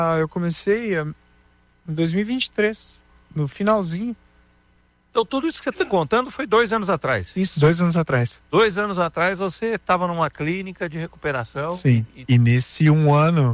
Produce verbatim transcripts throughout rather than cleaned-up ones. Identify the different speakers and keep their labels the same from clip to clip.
Speaker 1: Ah, eu comecei em dois mil e vinte e três, no finalzinho.
Speaker 2: Então tudo isso que você está contando foi dois anos atrás?
Speaker 1: Isso, dois anos atrás.
Speaker 2: Dois anos atrás você estava numa clínica de recuperação?
Speaker 1: Sim, e, e nesse um ano,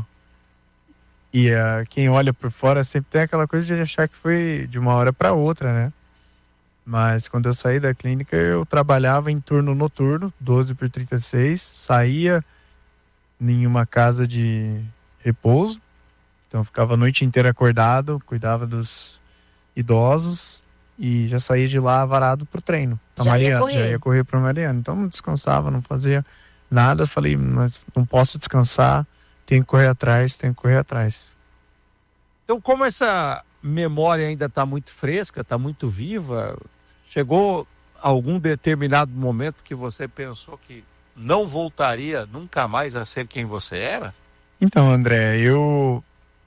Speaker 1: e uh, quem olha por fora sempre tem aquela coisa de achar que foi de uma hora para outra, né? Mas quando eu saí da clínica, eu trabalhava em turno noturno, doze por trinta e seis, saía em uma casa de repouso, então eu ficava a noite inteira acordado, cuidava dos idosos e já saía de lá varado pro treino. A
Speaker 3: Já
Speaker 1: Mariana,
Speaker 3: ia correr.
Speaker 1: já ia correr pra Mariana. Então não descansava, não fazia nada. Falei, mas não posso descansar, tenho que correr atrás, tenho que correr atrás.
Speaker 2: Então, como essa memória ainda está muito fresca, está muito viva, chegou algum determinado momento que você pensou que não voltaria nunca mais a ser quem você era?
Speaker 1: Então, André, eu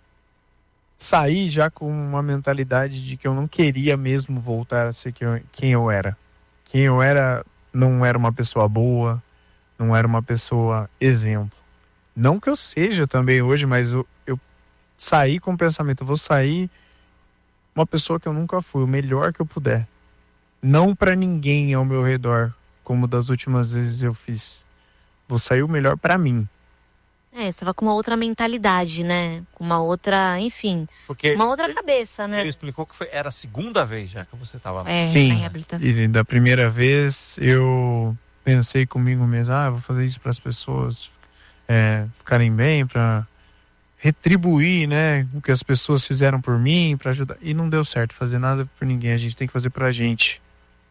Speaker 1: saí já com uma mentalidade de que eu não queria mesmo voltar a ser quem eu, quem eu era. Quem eu era não era uma pessoa boa, não era uma pessoa exemplo. Não que eu seja também hoje, mas eu, eu saí com o pensamento, eu vou sair uma pessoa que eu nunca fui, o melhor que eu puder. Não para ninguém ao meu redor, como das últimas vezes eu fiz. Vou sair o melhor para mim.
Speaker 3: É, você tava com uma outra mentalidade, né? Com uma outra, enfim,
Speaker 2: Porque
Speaker 3: uma outra
Speaker 2: ele,
Speaker 3: cabeça, né?
Speaker 2: ele explicou que foi, era a segunda vez já que você estava lá.
Speaker 3: É, na
Speaker 1: Sim,
Speaker 3: reabilitação.
Speaker 1: e da primeira vez eu pensei comigo mesmo, ah, eu vou fazer isso para as pessoas é, ficarem bem, para retribuir, né, o que as pessoas fizeram por mim, para ajudar. E não deu certo fazer nada por ninguém, a gente tem que fazer pra gente.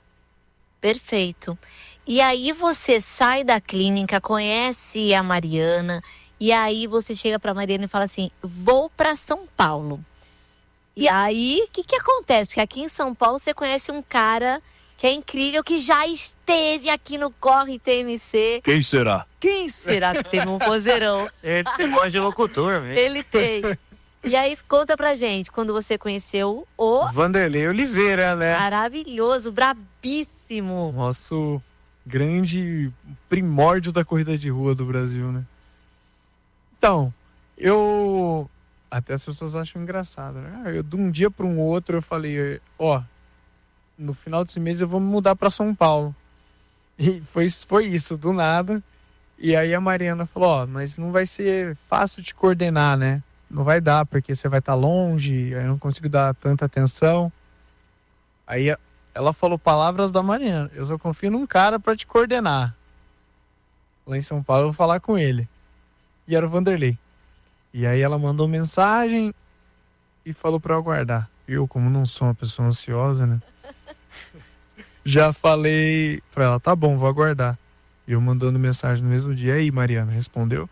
Speaker 3: Perfeito. E aí você sai da clínica, conhece a Mariana, e aí você chega pra Mariana e fala assim, vou pra São Paulo. E aí, o que que acontece? Porque aqui em São Paulo você conhece um cara que é incrível, que já esteve aqui no Corre T M C.
Speaker 4: Quem será?
Speaker 3: Quem será que teve um vozeirão?
Speaker 2: Ele tem voz de locutor mesmo.
Speaker 3: Ele tem. E aí, conta pra gente, quando você conheceu o
Speaker 1: Vanderlei Oliveira, né?
Speaker 3: maravilhoso, brabíssimo.
Speaker 1: Nosso grande primórdio da corrida de rua do Brasil, né? Então, eu... Até as pessoas acham engraçado, né? Eu, de um dia para um outro, eu falei, ó, no final desse mês eu vou me mudar para São Paulo. E foi, foi isso, do nada. E aí a Mariana falou, ó, mas não vai ser fácil te coordenar, né? Não vai dar, porque você vai estar longe, aí eu não consigo dar tanta atenção. Aí ela falou palavras da Mariana, eu só confio num cara para te coordenar. Lá em São Paulo eu vou falar com ele. E era o Vanderlei. E aí ela mandou mensagem e falou para eu aguardar. Eu, como não sou uma pessoa ansiosa, né? Já falei pra ela, tá bom, vou aguardar. E eu mandando mensagem no mesmo dia. E aí, Mariana, respondeu?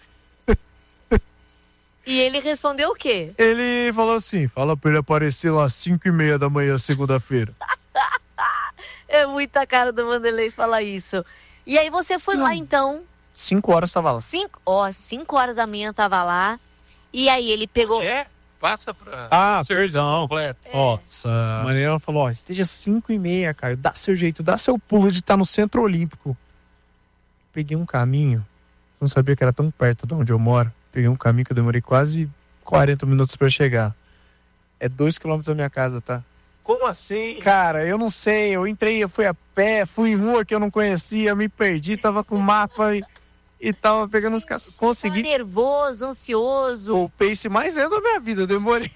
Speaker 3: E ele respondeu o quê?
Speaker 1: Ele falou assim, fala pra ele aparecer lá às cinco e meia da manhã, segunda-feira.
Speaker 3: É muita cara do Vanderlei falar isso. E aí você foi
Speaker 1: Não.
Speaker 3: lá então,
Speaker 1: Cinco horas tava lá.
Speaker 3: cinco, ó, cinco horas da manhã tava lá. E aí ele pegou...
Speaker 2: É, passa pra...
Speaker 1: Ah,
Speaker 2: serviço
Speaker 1: perdão.
Speaker 2: completo.
Speaker 1: Nossa. A Mariana falou, ó, esteja cinco e meia, Caio. Dá seu jeito, dá seu pulo de estar no Centro Olímpico. Peguei um caminho, não sabia que era tão perto de onde eu moro. Peguei um caminho que eu demorei quase quarenta minutos pra chegar. É dois quilômetros da minha casa, tá?
Speaker 2: Como assim?
Speaker 1: Cara, eu não sei, eu entrei, eu fui a pé, fui em rua que eu não conhecia, me perdi, tava com mapa e, e tava pegando os caras.
Speaker 3: Tava
Speaker 1: Consegui
Speaker 3: nervoso, ansioso.
Speaker 1: o pace mais lento da minha vida, eu demorei.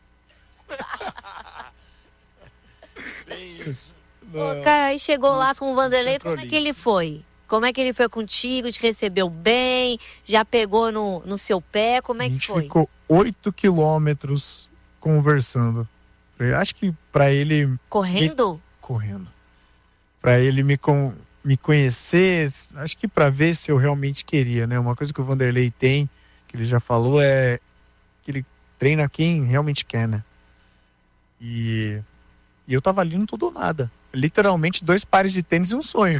Speaker 3: Ô, Caio, aí chegou lá
Speaker 1: Nossa,
Speaker 3: com o Vanderlei,
Speaker 1: Centro
Speaker 3: como é que ele foi? Como é que ele foi contigo? Te recebeu bem? Já pegou no, no seu pé? Como é
Speaker 1: A
Speaker 3: que
Speaker 1: gente
Speaker 3: foi?
Speaker 1: ficou oito quilômetros conversando. Eu acho que pra ele
Speaker 3: Correndo?
Speaker 1: correndo, pra ele me, com, me conhecer, acho que pra ver se eu realmente queria, né? Uma coisa que o Vanderlei tem, que ele já falou, é que ele treina quem realmente quer, né? E, e eu tava ali no tudo ou nada. Literalmente dois pares de tênis e um sonho.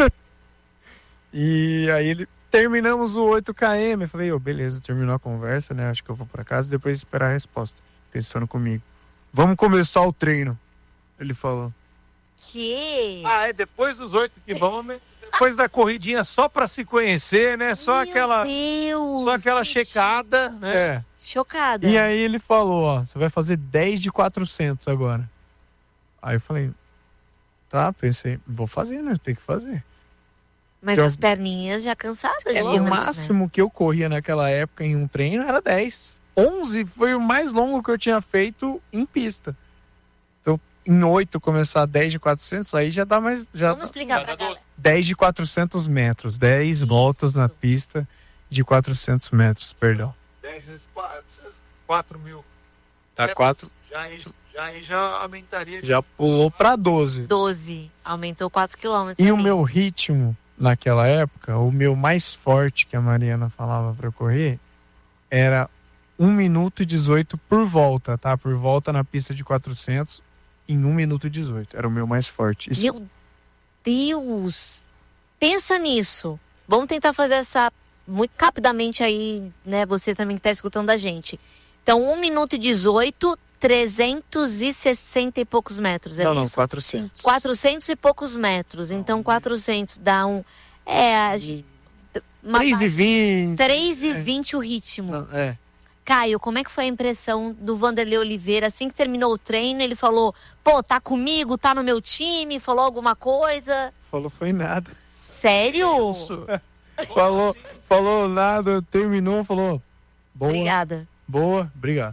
Speaker 1: E aí ele terminamos o oito quilômetros. Eu falei, ô, beleza, terminou a conversa, né? Acho que eu vou pra casa e depois esperar a resposta. Pensando comigo. Vamos começar o treino. Ele falou.
Speaker 3: Que?
Speaker 2: Ah, é depois dos oito quilômetros, depois da corridinha só pra se conhecer, né? Só
Speaker 3: Meu
Speaker 2: aquela,
Speaker 3: Deus,
Speaker 2: só aquela
Speaker 3: gente.
Speaker 2: checada, né?
Speaker 1: É.
Speaker 3: Chocada.
Speaker 1: E aí ele falou, ó, você vai fazer dez de quatrocentos agora. Aí eu falei, tá, pensei, vou fazer, né? Tem que fazer.
Speaker 3: Mas
Speaker 1: Eu-
Speaker 3: as perninhas já cansadas
Speaker 1: É,
Speaker 3: de
Speaker 1: o
Speaker 3: hoje,
Speaker 1: máximo que eu corria naquela época em um treino era dez. onze foi o mais longo que eu tinha feito em pista. Então, em oito começar dez de quatrocentos, aí já dá mais...
Speaker 3: né?
Speaker 1: Já
Speaker 3: Vamos explicar pra galera.
Speaker 1: dez de quatrocentos metros. dez voltas na
Speaker 3: Isso.
Speaker 1: pista de quatrocentos metros, perdão.
Speaker 2: dez vezes quatro mil.
Speaker 1: Tá quatro,
Speaker 2: Já aí já, aí já aumentaria.
Speaker 1: já pulou pra doze.
Speaker 3: doze. Aumentou quatro quilômetros.
Speaker 1: E o
Speaker 3: ali.
Speaker 1: meu ritmo naquela época, o meu mais forte que a Mariana falava pra eu correr, era um minuto e dezoito por volta, tá? Por volta na pista de quatrocentos, em um minuto e dezoito. Era o meu mais forte. Isso,
Speaker 3: Meu Deus! Pensa nisso. Vamos tentar fazer essa muito rapidamente aí, né? Você também que tá escutando a gente. Então, um minuto e dezoito, trezentos e sessenta e poucos metros, é
Speaker 1: não, não,
Speaker 3: isso?
Speaker 1: quatrocentos.
Speaker 3: quatrocentos e poucos metros. Então, quatrocentos dá um... É, a gente... uma
Speaker 1: três e vinte.
Speaker 3: três e vinte o ritmo.
Speaker 1: Não, é.
Speaker 3: Caio, como é que foi a impressão do Vanderlei Oliveira? Assim que terminou o treino, ele falou, pô, tá comigo, tá no meu time, falou alguma coisa?
Speaker 1: Falou, foi nada.
Speaker 3: Sério?
Speaker 1: Falou, falou nada, terminou, falou. Boa,
Speaker 3: Obrigada.
Speaker 1: boa, obrigado.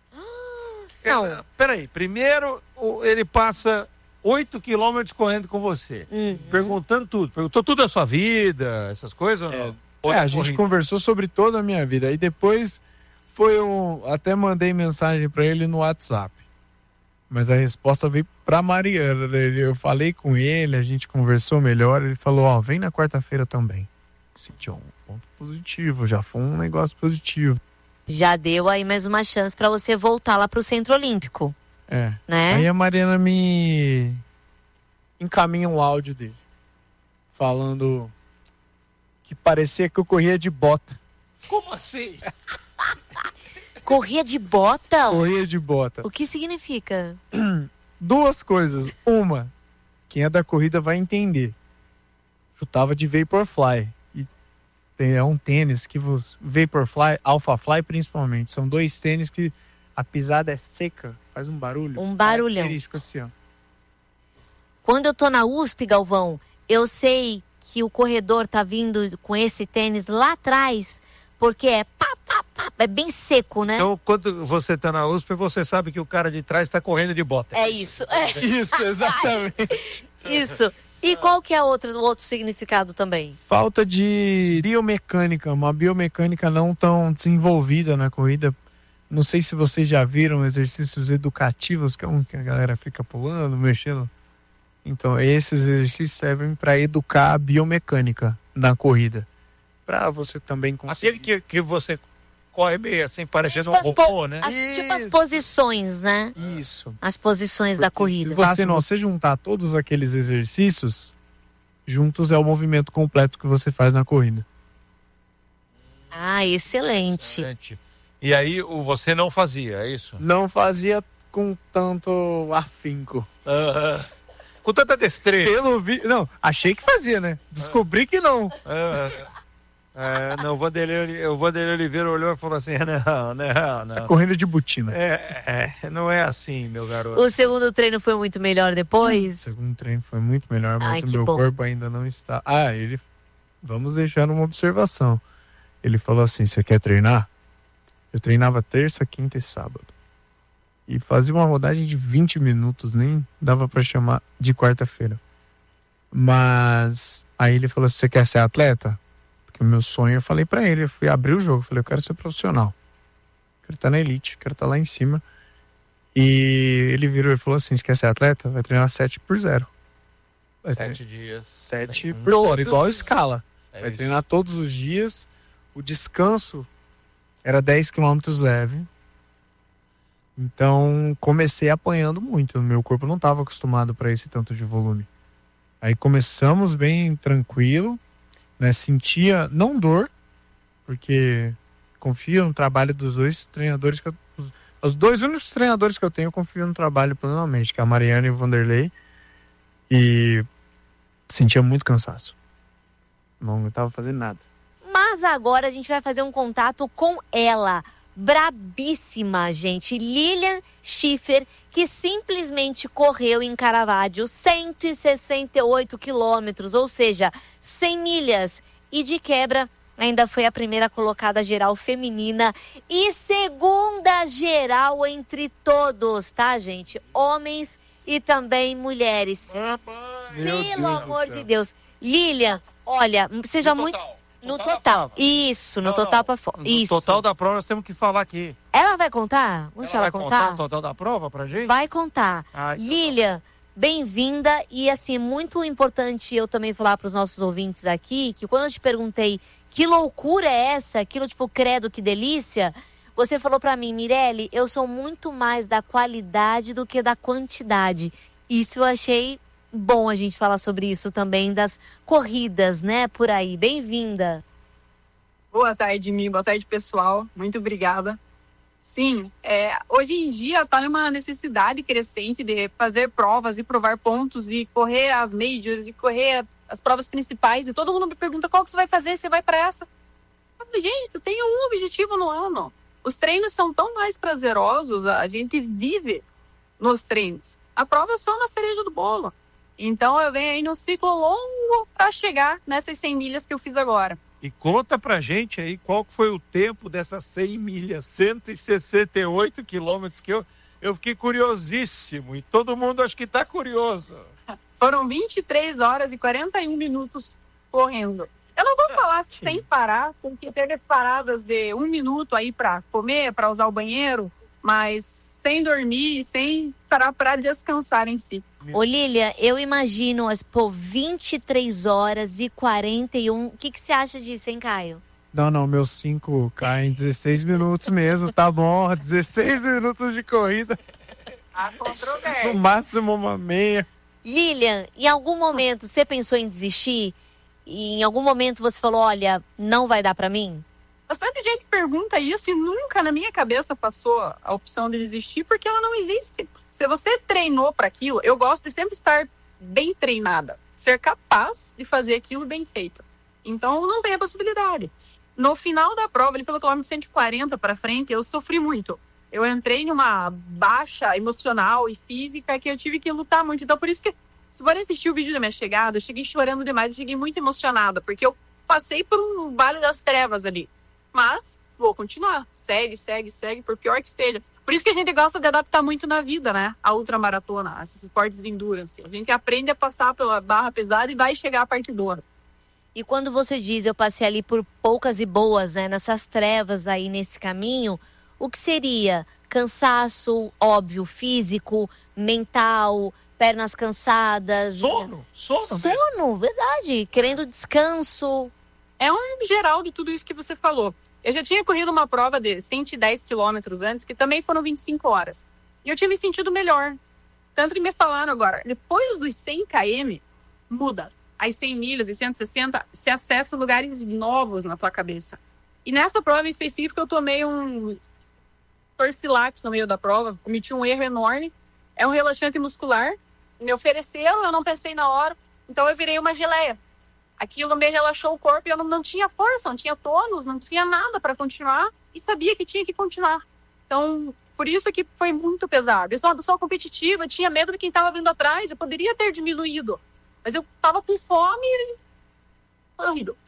Speaker 3: Não.
Speaker 2: Peraí, primeiro o- ele passa oito quilômetros correndo com você.
Speaker 3: Hum.
Speaker 2: Perguntando tudo. Perguntou tudo da sua vida, essas coisas ou não? Ou
Speaker 1: É,
Speaker 2: da
Speaker 1: a gente
Speaker 2: corrida?
Speaker 1: conversou sobre toda a minha vida. E depois foi um. Até mandei mensagem pra ele no WhatsApp. Mas a resposta veio pra Mariana. Né? Ele- Eu falei com ele, a gente conversou melhor. Ele falou: Ó, vem na quarta-feira também. Senti um ponto positivo, já foi um negócio positivo.
Speaker 3: Já deu aí mais uma chance pra você voltar lá pro Centro Olímpico,
Speaker 1: É.
Speaker 3: né?
Speaker 1: Aí a Mariana me encaminha um áudio dele. Falando que parecia que eu corria de bota.
Speaker 2: Como assim?
Speaker 3: Corria de bota?
Speaker 1: Corria de bota.
Speaker 3: O que significa?
Speaker 1: Duas coisas. Uma, quem é da corrida vai entender. Chutava de Vaporfly. E tem, é um tênis que você... Vaporfly, Alphafly principalmente. São dois tênis que a pisada é seca. Faz um barulho.
Speaker 3: Um barulhão.
Speaker 1: Característico assim, ó.
Speaker 3: Quando eu tô na U S P, Galvão, eu sei que o corredor tá vindo com esse tênis lá atrás, porque é pá, pá, pá, é bem seco, né?
Speaker 2: Então, quando você tá na U S P, você sabe que o cara de trás tá correndo de bota.
Speaker 3: É isso, é
Speaker 1: Isso, exatamente.
Speaker 3: isso. E qual que é outro, o outro significado também?
Speaker 1: Falta de biomecânica, uma biomecânica não tão desenvolvida na corrida. Não sei se vocês já viram exercícios educativos, que é um que a galera fica pulando, mexendo. Então, esses exercícios servem para educar a biomecânica na corrida. Para você também conseguir.
Speaker 2: Aquele que, que você corre meio assim, parecendo um
Speaker 3: Tipo as po-
Speaker 2: robô, né?
Speaker 3: As, tipo as
Speaker 1: Isso.
Speaker 3: posições, né?
Speaker 1: Isso.
Speaker 3: As posições da
Speaker 1: Porque
Speaker 3: corrida.
Speaker 1: Se você, não, você juntar todos aqueles exercícios, juntos é o movimento completo que você faz na corrida.
Speaker 3: Ah, excelente.
Speaker 2: Excelente. E aí o, você não fazia, é isso?
Speaker 1: Não fazia com tanto afinco.
Speaker 2: Aham. Com tanta destreza.
Speaker 1: Pelo vi... Não, achei que fazia, né? Descobri que não.
Speaker 2: É, é, não, o Vanderlei, o Vanderlei Oliveira olhou e falou assim: não, não, não.
Speaker 1: Correndo de botina.
Speaker 2: É, é, não é assim, meu garoto.
Speaker 3: O segundo treino foi muito melhor
Speaker 1: O
Speaker 3: depois?
Speaker 1: segundo treino foi muito melhor, mas
Speaker 3: Ai,
Speaker 1: o
Speaker 3: que
Speaker 1: meu
Speaker 3: bom.
Speaker 1: corpo ainda não está. Ah, ele. Vamos deixar uma observação. Ele falou assim: você quer treinar? Eu treinava terça, quinta e sábado. E fazia uma rodagem de vinte minutos, nem dava pra chamar de quarta-feira. Mas aí ele falou: você quer ser atleta? Porque o meu sonho, eu falei pra ele, eu fui abrir o jogo, eu falei: eu quero ser profissional. Quero estar na elite, quero estar lá em cima. E ele virou e falou assim: você quer ser atleta? Vai treinar sete por zero. Vai
Speaker 2: Sete dias.
Speaker 1: sete
Speaker 2: Hum.
Speaker 1: por zero,
Speaker 3: Todos
Speaker 1: igual a
Speaker 3: os
Speaker 1: escala.
Speaker 2: É
Speaker 1: Vai
Speaker 2: isso.
Speaker 1: treinar todos os dias. O descanso era dez quilômetros leve. Então comecei apanhando muito. Meu corpo não estava acostumado para esse tanto de volume. Aí começamos bem tranquilo, né? Sentia não dor, porque confio no trabalho dos dois treinadores que eu, os, os dois únicos treinadores que eu tenho, eu confio no trabalho plenamente, que é a Mariana e o Vanderlei. E sentia muito cansaço. Não estava fazendo nada.
Speaker 3: Mas agora a gente vai fazer um contato com ela. brabíssima, gente. Lilian Schiffer, que simplesmente correu em Caravaggio cento e sessenta e oito quilômetros, ou seja, cem milhas. E de quebra, ainda foi a primeira colocada geral feminina e segunda geral entre todos, tá, gente? Homens e também mulheres.
Speaker 1: Meu
Speaker 3: Pelo
Speaker 1: Deus
Speaker 3: amor
Speaker 1: do
Speaker 3: de
Speaker 1: céu.
Speaker 3: Deus. Lilian, olha, seja
Speaker 2: No
Speaker 3: muito...
Speaker 2: total.
Speaker 3: No
Speaker 2: Total da
Speaker 3: total.
Speaker 2: prova.
Speaker 3: Isso, no
Speaker 2: Não,
Speaker 3: total
Speaker 2: não.
Speaker 3: pra fora.
Speaker 2: No
Speaker 3: Isso.
Speaker 2: total da prova nós temos que falar aqui.
Speaker 3: Ela vai contar? Vamos deixar
Speaker 2: Ela
Speaker 3: ela
Speaker 2: vai
Speaker 3: contar?
Speaker 2: contar o total da prova pra gente?
Speaker 3: Vai contar.
Speaker 2: Ah, então tá.
Speaker 3: Lilian, bem-vinda. E assim, muito importante eu também falar para os nossos ouvintes aqui, que quando eu te perguntei que loucura é essa, aquilo tipo, credo, que delícia, você falou para mim, Mirelle, eu sou muito mais da qualidade do que da quantidade. Isso eu achei bom a gente falar sobre isso também, das corridas, né, por aí. Bem-vinda.
Speaker 4: Boa tarde, Mi. Boa tarde, pessoal. Muito obrigada. Sim, é, hoje em dia está numa necessidade crescente de fazer provas e provar pontos e correr as majors e correr as provas principais. E todo mundo me pergunta qual que você vai fazer, você vai para essa? Eu falo, gente, eu tenho um objetivo no ano. Os treinos são tão mais prazerosos, a gente vive nos treinos. A prova é só uma cereja do bolo. Então eu venho aí num ciclo longo para chegar nessas cem milhas que eu fiz agora.
Speaker 2: E conta pra gente aí qual que foi o tempo dessas cem milhas, cento e sessenta e oito quilômetros, que eu, eu fiquei curiosíssimo. E todo mundo acho que tá curioso.
Speaker 4: Foram vinte e três horas e quarenta e um minutos correndo. Eu não vou falar sem parar, porque teve paradas de um minuto aí para comer, para usar o banheiro, mas sem dormir, sem parar para descansar em si.
Speaker 3: Ô Lilian, eu imagino, as, pô, vinte e três horas e quarenta e um. O que, que você acha disso, hein, Caio?
Speaker 1: Não, não, meus cinco caem em dezesseis minutos mesmo, tá bom. dezesseis minutos de corrida,
Speaker 4: A
Speaker 1: no
Speaker 4: controvérsia.
Speaker 1: máximo uma meia.
Speaker 3: Lilian, em algum momento você pensou em desistir? E em algum momento você falou, olha, não vai dar pra mim?
Speaker 4: Bastante gente pergunta isso e nunca na minha cabeça passou a opção de desistir, porque ela não existe. Se você treinou para aquilo, eu gosto de sempre estar bem treinada, ser capaz de fazer aquilo bem feito. Então não tem a possibilidade. No final da prova, ali pelo quilômetro cento e quarenta para frente, eu sofri muito. Eu entrei numa baixa emocional e física que eu tive que lutar muito. Então por isso que, se for assistir o vídeo da minha chegada, eu cheguei chorando demais, eu cheguei muito emocionada, porque eu passei por um vale das trevas ali. Mas vou continuar. Segue, segue, segue, por pior que esteja. Por isso que a gente gosta de adaptar muito na vida, né? A ultramaratona, esses esportes de endurance. A gente aprende a passar pela barra pesada e vai chegar a parte boa.
Speaker 3: E quando você diz, eu passei ali por poucas e boas, né? Nessas trevas aí, nesse caminho, o que seria? Cansaço, óbvio, físico, mental, pernas cansadas.
Speaker 2: Sono, sono mesmo.
Speaker 3: Sono, verdade. Querendo descanso.
Speaker 4: É um geral de tudo isso que você falou. Eu já tinha corrido uma prova de cento e dez quilômetros antes, que também foram vinte e cinco horas. E eu tinha me sentido melhor. Tanto que me falaram agora, depois dos cem quilômetros, muda. As cem milhas e cento e sessenta, você acessa lugares novos na tua cabeça. E nessa prova em específico, eu tomei um Torcilax no meio da prova, cometi um erro enorme. É um relaxante muscular. Me ofereceram, eu não pensei na hora, então eu virei uma geleia. Aquilo me relaxou o corpo e eu não, não tinha força, não tinha tônus, não tinha nada para continuar e sabia que tinha que continuar. Então, por isso que foi muito pesado. Eu sou uma pessoa competitiva, tinha medo de quem estava vindo atrás, eu poderia ter diminuído, mas eu estava com fome e... horrível.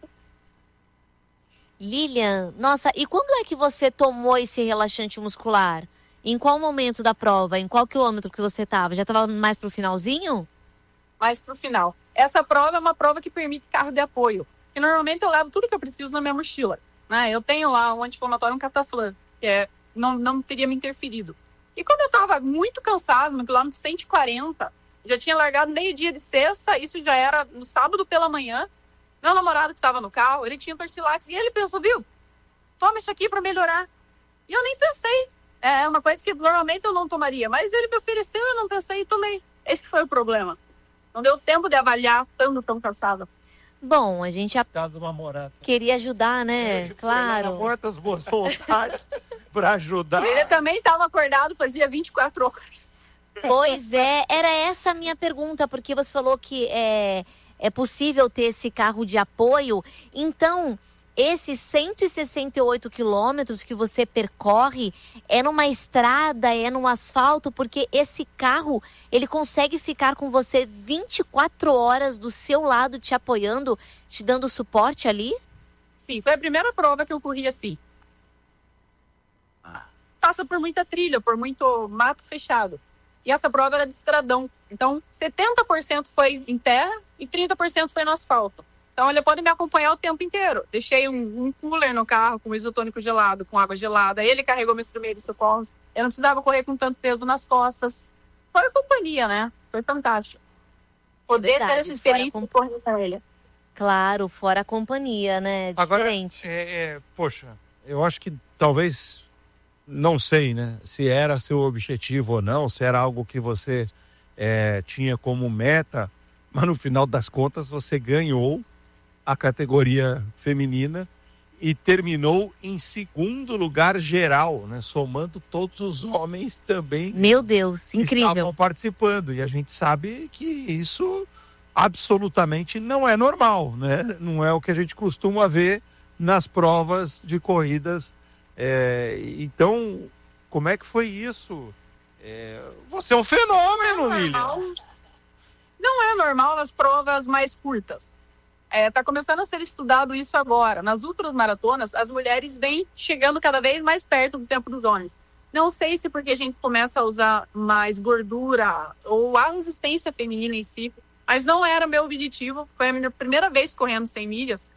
Speaker 3: Lilian, nossa, e quando é que você tomou esse relaxante muscular? Em qual momento da prova? Em qual quilômetro que você estava? Já estava mais pro finalzinho?
Speaker 4: Mais pro final. Essa prova é uma prova que permite carro de apoio. E normalmente eu levo tudo que eu preciso na minha mochila. Né? Eu tenho lá um anti-inflamatório, um cataflã, que é, não, não teria me interferido. E quando eu estava muito cansado, no quilômetro cento e quarenta, já tinha largado meio-dia de sexta, isso já era no sábado pela manhã. Meu namorado que estava no carro, ele tinha Torcilax, e ele pensou, viu, toma isso aqui para melhorar. E eu nem pensei. É uma coisa que normalmente eu não tomaria, mas ele me ofereceu, eu não pensei e tomei. Esse foi o problema. Não deu tempo de avaliar, estando tão cansada.
Speaker 3: Bom, a gente já
Speaker 2: Tá de uma morada.
Speaker 3: queria ajudar, né?
Speaker 2: Ele foi lá na
Speaker 3: Claro.
Speaker 2: muitas boas vontades para ajudar.
Speaker 4: Ele também estava acordado, fazia vinte e quatro horas.
Speaker 3: Pois é, era essa a minha pergunta, porque você falou que é, é possível ter esse carro de apoio. Então, esses cento e sessenta e oito quilômetros que você percorre é numa estrada, é num asfalto, porque esse carro, ele consegue ficar com você vinte e quatro horas do seu lado, te apoiando, te dando suporte ali?
Speaker 4: Sim, foi a primeira prova que eu corri assim. Passa por muita trilha, por muito mato fechado. E essa prova era de estradão. Então, setenta por cento foi em terra e trinta por cento foi no asfalto. Então, ele pode me acompanhar o tempo inteiro. Deixei um, um cooler no carro com isotônico gelado, com água gelada. Ele carregou meus primeiros socorros. Eu não precisava correr com tanto peso nas costas. Foi a companhia, né? Foi fantástico. Poder
Speaker 3: verdade,
Speaker 4: ter essa experiência de correr com ele.
Speaker 3: Claro, fora a companhia, né? Diferente.
Speaker 2: Agora, é, é, poxa, eu acho que talvez... Não sei, né? Se era seu objetivo ou não, se era algo que você é, tinha como meta, mas no final das contas você ganhou a categoria feminina e terminou em segundo lugar geral, né? Somando todos os homens também.
Speaker 3: Meu Deus,
Speaker 2: que
Speaker 3: incrível.
Speaker 2: estavam participando. E a gente sabe que isso absolutamente não é normal, né? Não é o que a gente costuma ver nas provas de corridas. É, então, como é que foi isso? É, você é um fenômeno, Lilian.
Speaker 4: Não é normal nas provas mais curtas. Está é, começando a ser estudado isso agora. Nas ultramaratonas, as mulheres vêm chegando cada vez mais perto do tempo dos homens. Não sei se porque a gente começa a usar mais gordura ou a resistência feminina em si, mas não era meu objetivo. Foi a minha primeira vez correndo cem milhas.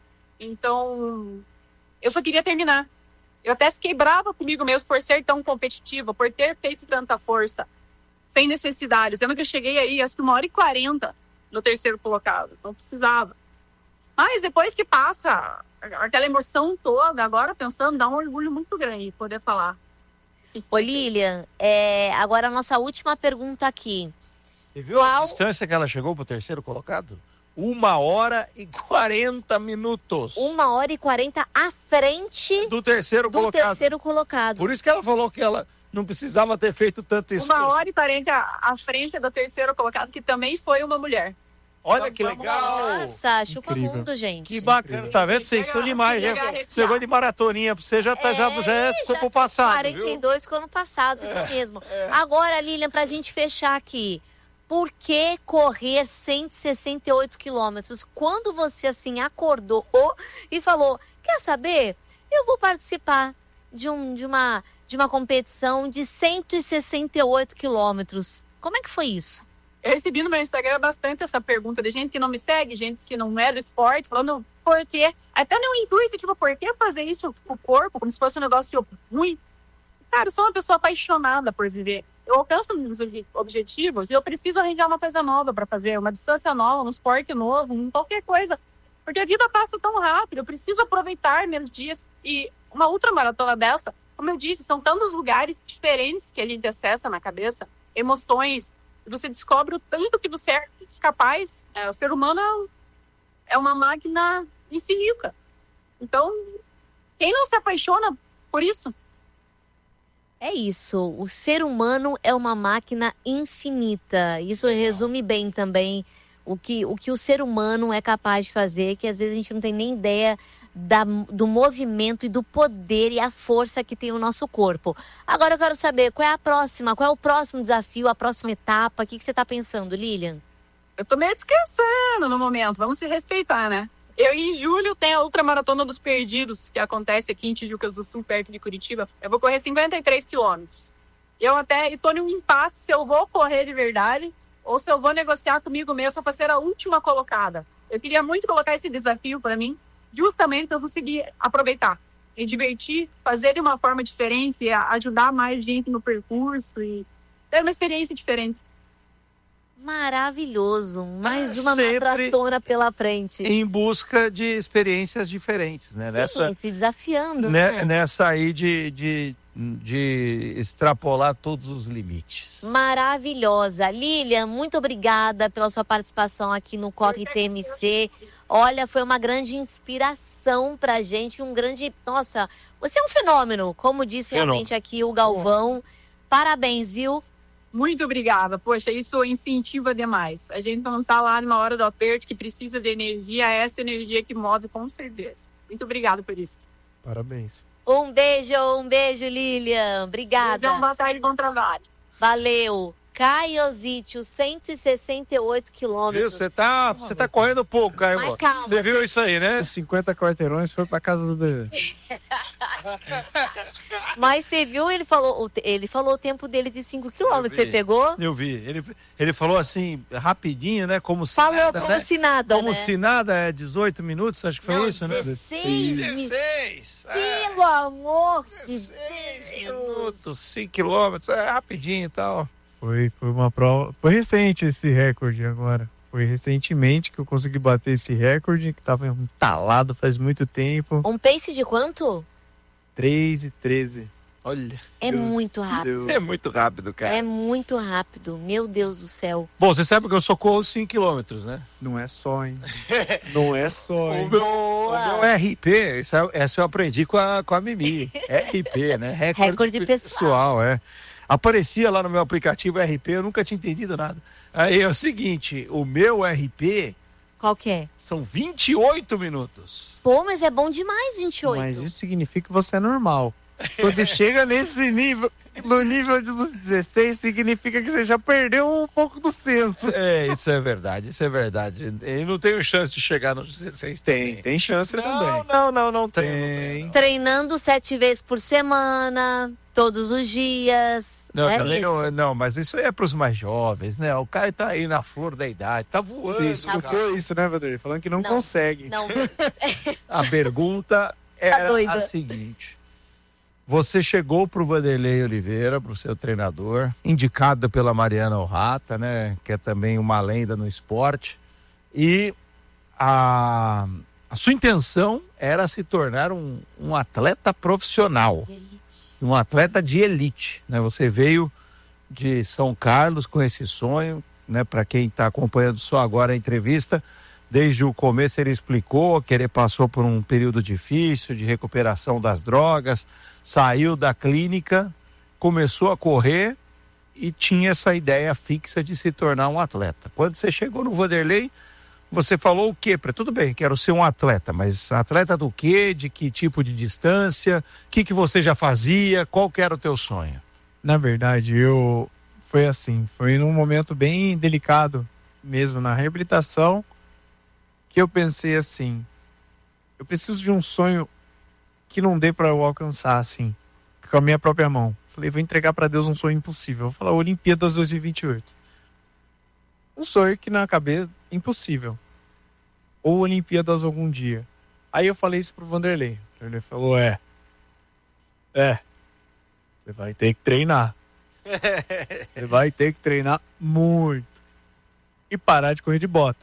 Speaker 4: Então, eu só queria terminar. Eu até fiquei brava comigo mesmo por ser tão competitiva, por ter feito tanta força, sem necessidade. Sendo que eu cheguei aí, acho que uma hora e quarenta no terceiro colocado. Não precisava. Mas depois que passa aquela emoção toda, agora pensando, dá um orgulho muito grande poder falar.
Speaker 3: Ô Lilian, é, agora a nossa última pergunta aqui.
Speaker 2: Você viu Qual... a distância que ela chegou para o terceiro colocado? Uma hora e quarenta minutos.
Speaker 3: Uma hora e quarenta à frente
Speaker 2: do terceiro
Speaker 3: do
Speaker 2: colocado.
Speaker 3: terceiro colocado.
Speaker 2: Por isso que ela falou que ela não precisava ter feito tanto esforço.
Speaker 4: Uma hora e quarenta à frente do terceiro colocado, que também foi uma mulher.
Speaker 2: Olha então, que legal.
Speaker 3: Nossa, chupa
Speaker 1: Incrível.
Speaker 3: mundo, gente.
Speaker 2: Que bacana, Incrível. Tá vendo? Vocês estão demais, né? Você negócio de maratoninha, você já, tá, é, já, já foi pro passado,
Speaker 3: quarenta e dois
Speaker 2: viu?
Speaker 3: ficou no passado, é, mesmo. É. Agora, Lilian, pra gente fechar aqui. Por que correr cento e sessenta e oito quilômetros? Quando você, assim, acordou e falou, quer saber? Eu vou participar de, um, de, uma, de uma competição de cento e sessenta e oito quilômetros. Como é que foi isso?
Speaker 4: Eu recebi no meu Instagram bastante essa pergunta de gente que não me segue, gente que não é do esporte, falando por quê? Até no intuito, tipo, por que fazer isso com o corpo, como se fosse um negócio ruim? Cara, eu sou uma pessoa apaixonada por viver. Eu alcanço meus objetivos e eu preciso arranjar uma coisa nova para fazer, uma distância nova, um esporte novo, um qualquer coisa. Porque a vida passa tão rápido, eu preciso aproveitar meus dias. E uma ultramaratona dessa, como eu disse, são tantos lugares diferentes que a gente acessa na cabeça, emoções, você descobre o tanto que você é capaz. É, o ser humano é uma máquina infinita. Então, quem não se apaixona por isso?
Speaker 3: É isso, o ser humano é uma máquina infinita. Isso resume bem também o que, o que o ser humano é capaz de fazer, que às vezes a gente não tem nem ideia da, do movimento e do poder e a força que tem o nosso corpo. Agora eu quero saber, qual é a próxima, qual é o próximo desafio, a próxima etapa? O que, que você está pensando, Lilian?
Speaker 4: Eu tô meio descansando no momento, vamos se respeitar, né? Eu, em julho, tenho a Ultramaratona dos Perdidos, que acontece aqui em Tijucas do Sul, perto de Curitiba. Eu vou correr cinquenta e três quilômetros. Eu até estou em um impasse se eu vou correr de verdade ou se eu vou negociar comigo mesma para ser a última colocada. Eu queria muito colocar esse desafio para mim, justamente para eu conseguir aproveitar, me divertir, fazer de uma forma diferente, ajudar mais gente no percurso e ter uma experiência diferente.
Speaker 3: Maravilhoso, mais uma
Speaker 2: Sempre
Speaker 3: maratona pela frente.
Speaker 2: Em busca de experiências diferentes, né?
Speaker 3: Sim,
Speaker 2: nessa,
Speaker 3: se desafiando.
Speaker 2: né?
Speaker 3: Né?
Speaker 2: Nessa aí de, de, de extrapolar todos os limites.
Speaker 3: Maravilhosa. Lilian, muito obrigada pela sua participação aqui no Corre T M C. Olha, foi uma grande inspiração pra gente, um grande... Nossa, você é um fenômeno, como disse
Speaker 2: Fenômeno.
Speaker 3: realmente aqui o Galvão. Parabéns, viu?
Speaker 4: Muito obrigada. Poxa, isso incentiva demais. A gente não está lá numa hora do aperto que precisa de energia, é essa energia que move com certeza. Muito obrigada por isso.
Speaker 1: Parabéns.
Speaker 3: Um beijo, um beijo, Lilian. Obrigada.
Speaker 4: Beijão, boa tarde, bom trabalho.
Speaker 3: Valeu. Caiozítio, cento e sessenta e oito
Speaker 2: Viu?
Speaker 3: quilômetros.
Speaker 2: Você tá, você tá correndo pouco, Caio.
Speaker 3: Mas calma,
Speaker 2: Você viu
Speaker 3: você-
Speaker 2: isso aí, né?
Speaker 1: Os cinquenta quarteirões foi pra casa do bebê.
Speaker 3: Mas você viu, ele falou, o te- ele falou o tempo dele de cinco quilômetros.
Speaker 2: Eu
Speaker 3: Você
Speaker 2: vi.
Speaker 3: pegou?
Speaker 2: Eu vi. Ele, ele falou assim, rapidinho, né? Como se
Speaker 3: Falou
Speaker 2: nada,
Speaker 3: como
Speaker 2: né?
Speaker 3: se nada,
Speaker 2: Como
Speaker 3: né?
Speaker 2: se nada, é dezoito minutos, acho que foi
Speaker 3: Não,
Speaker 2: isso, né?
Speaker 3: dezesseis minutos.
Speaker 2: dezesseis. É,
Speaker 3: Pelo amor de
Speaker 2: dezesseis
Speaker 3: Deus.
Speaker 2: minutos, cinco quilômetros, é rapidinho e tal.
Speaker 1: Foi, foi uma prova. Foi recente esse recorde agora. Foi recentemente que eu consegui bater esse recorde, que tava entalado faz muito tempo.
Speaker 3: Um pace de quanto?
Speaker 1: três e treze.
Speaker 2: Olha.
Speaker 3: É
Speaker 1: Deus,
Speaker 3: muito rápido.
Speaker 1: Deus.
Speaker 2: É muito rápido, cara.
Speaker 3: É muito rápido. Meu Deus do céu.
Speaker 2: Bom, você sabe que eu só corro cinco quilômetros, né?
Speaker 1: Não é só, hein? Não é só, hein?
Speaker 2: O meu, o meu R P, essa, essa eu aprendi com a, com a Mimi. R P, né? Recorde,
Speaker 3: Recorde pessoal.
Speaker 2: é. Aparecia lá no meu aplicativo R P, eu nunca tinha entendido nada. Aí é o seguinte, o meu R P
Speaker 3: Qual que é?
Speaker 2: são vinte e oito minutos.
Speaker 3: Pô, mas é bom demais, vinte e oito.
Speaker 1: Mas isso significa que você é normal. Quando chega nesse nível, no nível dos dezesseis, significa que você já perdeu um pouco do senso.
Speaker 2: É, isso é verdade, isso é verdade. Eu não tenho chance de chegar nos dezesseis.
Speaker 1: Tem, tem chance
Speaker 2: Não,
Speaker 1: também.
Speaker 2: não, não, não tenho.
Speaker 1: Tem.
Speaker 2: Não, tenho,
Speaker 3: Treinando sete vezes por semana, todos os dias.
Speaker 2: não. Não,
Speaker 3: é
Speaker 2: também
Speaker 3: isso.
Speaker 2: não, não, mas isso aí é para os mais jovens, né? O cara tá aí na flor da idade, tá voando.
Speaker 1: Você escutou
Speaker 2: cara.
Speaker 1: isso, né, Vanderlei? Falando que não,
Speaker 3: Não.
Speaker 1: consegue.
Speaker 3: Não,
Speaker 2: A pergunta era
Speaker 3: doida.
Speaker 2: a seguinte. Você chegou para o Vanderlei Oliveira, para o seu treinador, indicado pela Mariana Orrata, né? Que é também uma lenda no esporte. E a, a sua intenção era se tornar um, um atleta profissional, um atleta de elite, né? Você veio de São Carlos com esse sonho, né? Para quem está acompanhando só agora a entrevista, desde o começo ele explicou que ele passou por um período difícil de recuperação das drogas, saiu da clínica, começou a correr e tinha essa ideia fixa de se tornar um atleta. Quando você chegou no Vanderlei, você falou o quê? Tudo bem, quero ser um atleta, mas atleta do quê? De que tipo de distância? O que, que você já fazia? Qual que era o teu sonho?
Speaker 1: Na verdade, eu foi assim, foi num momento bem delicado mesmo na reabilitação que eu pensei assim, eu preciso de um sonho que não dê para eu alcançar assim, com a minha própria mão. Falei, vou entregar para Deus um sonho impossível. Vou falar Olimpíadas dois mil e vinte e oito. Um sonho que na cabeça impossível. Ou Olimpíadas algum dia. Aí eu falei isso pro Vanderlei. Ele falou, é. É. Você vai ter que treinar. Você vai ter que treinar muito. E parar de correr de bota.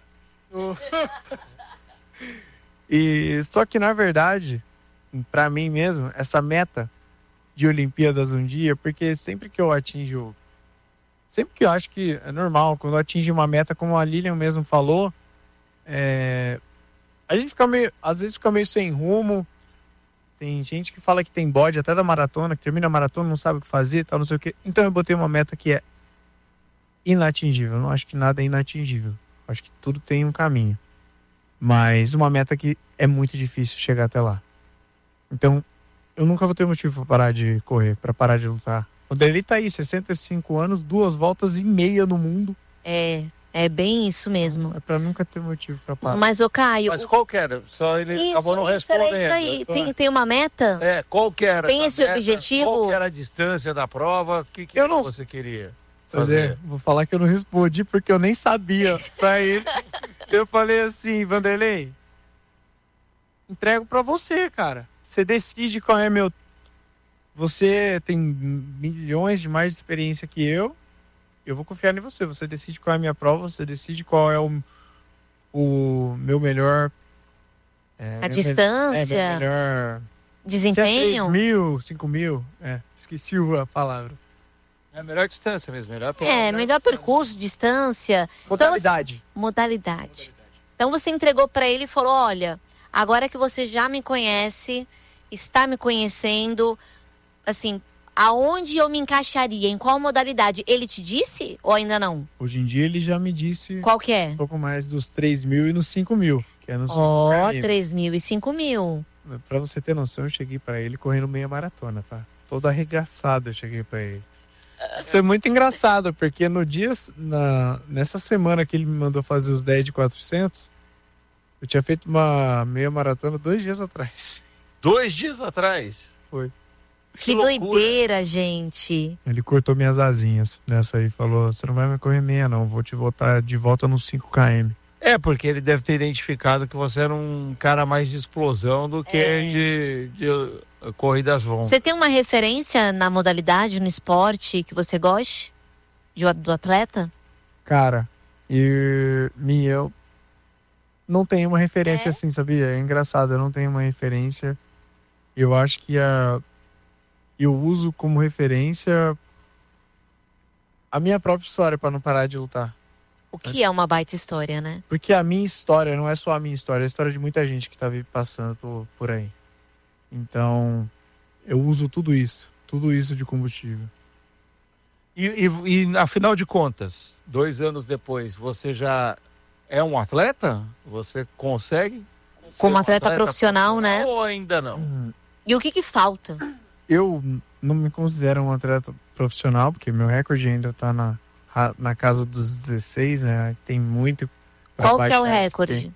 Speaker 1: E só que na verdade, pra mim mesmo, essa meta de Olimpíadas um dia, porque sempre que eu atinjo, sempre que eu acho que é normal, quando eu atingo uma meta, como a Lilian mesmo falou, é, a gente fica meio, às vezes fica meio sem rumo. Tem gente que fala que tem bode até da maratona, que termina a maratona, não sabe o que fazer, tal, não sei o quê. Então eu botei uma meta que é inatingível. Eu não acho que nada é inatingível. Eu acho que tudo tem um caminho. Mas uma meta que é muito difícil chegar até lá. Então, eu nunca vou ter motivo para parar de correr, para parar de lutar. O Deli tá aí, sessenta e cinco anos, duas voltas e meia no mundo.
Speaker 3: É, é bem isso mesmo.
Speaker 1: É para nunca ter motivo para parar.
Speaker 3: Mas, ô Caio,
Speaker 2: Mas qual que era? Só ele
Speaker 3: isso,
Speaker 2: acabou não
Speaker 3: isso,
Speaker 2: respondendo.
Speaker 3: era isso aí. Tem, tem uma meta?
Speaker 2: É, qual que era
Speaker 3: Tem
Speaker 2: essa
Speaker 3: esse
Speaker 2: meta?
Speaker 3: objetivo?
Speaker 2: Qual que era a distância da prova? O que, que
Speaker 1: Eu não-
Speaker 2: você queria
Speaker 1: Fazer.
Speaker 2: fazer?
Speaker 1: Vou falar que eu não respondi porque eu nem sabia pra ele. Eu falei assim, Vanderlei, entrego pra você, cara. Você decide qual é meu... Você tem milhões de mais de experiência que eu. Eu vou confiar em você. Você decide qual é a minha prova, você decide qual é o, o meu melhor... é,
Speaker 3: A
Speaker 1: meu
Speaker 3: distância?
Speaker 1: Me, é, meu melhor...
Speaker 3: Desempenho?
Speaker 1: Se é três mil, cinco mil. É, esqueci a palavra.
Speaker 2: É a melhor distância mesmo, melhor
Speaker 3: É, melhor percurso, distância,
Speaker 1: Modalidade.
Speaker 3: modalidade. Então você entregou pra ele e falou, olha, agora que você já me conhece, está me conhecendo, assim, aonde eu me encaixaria, em qual modalidade? Ele te disse ou ainda não?
Speaker 1: Hoje em dia ele já me disse
Speaker 3: Qual que é?
Speaker 1: um pouco mais dos três mil e nos cinco mil. Que é nos
Speaker 3: Ó,
Speaker 1: Super M.
Speaker 3: três mil e cinco mil.
Speaker 1: pra você ter noção, eu cheguei pra ele correndo meia maratona, tá? Todo arregaçado eu cheguei pra ele. Isso é muito engraçado, porque no dia, na, nessa semana que ele me mandou fazer os dez de quatrocentos, eu tinha feito uma meia maratona dois dias atrás.
Speaker 2: Dois dias atrás?
Speaker 1: Foi.
Speaker 3: Que, que doideira, gente.
Speaker 1: Ele cortou minhas asinhas nessa aí, falou, você não vai me correr meia não, vou te voltar de volta nos cinco quilômetros.
Speaker 2: É, porque ele deve ter identificado que você era um cara mais de explosão do que é. de, de corridas longas.
Speaker 3: Você tem uma referência na modalidade, no esporte que você goste de, do atleta?
Speaker 1: Cara, e eu não tenho uma referência é? assim, sabia? É engraçado, eu não tenho uma referência. Eu acho que a, eu uso como referência a minha própria história para não parar de lutar.
Speaker 3: O que é uma baita história, né?
Speaker 1: Porque a minha história não é só a minha história, é a história de muita gente que tá passando por, por aí. Então, eu uso tudo isso, tudo isso de combustível.
Speaker 2: E, e, e afinal de contas, dois anos depois, você já é um atleta? Você consegue?
Speaker 3: Como um atleta, atleta profissional, profissional, né?
Speaker 2: Ou ainda não?
Speaker 1: Uhum.
Speaker 3: E o que que falta?
Speaker 1: Eu não me considero um atleta profissional, porque meu recorde ainda tá na... na casa dos dezesseis, né? Tem muito pra
Speaker 3: Qual que é o
Speaker 1: baixar
Speaker 3: recorde?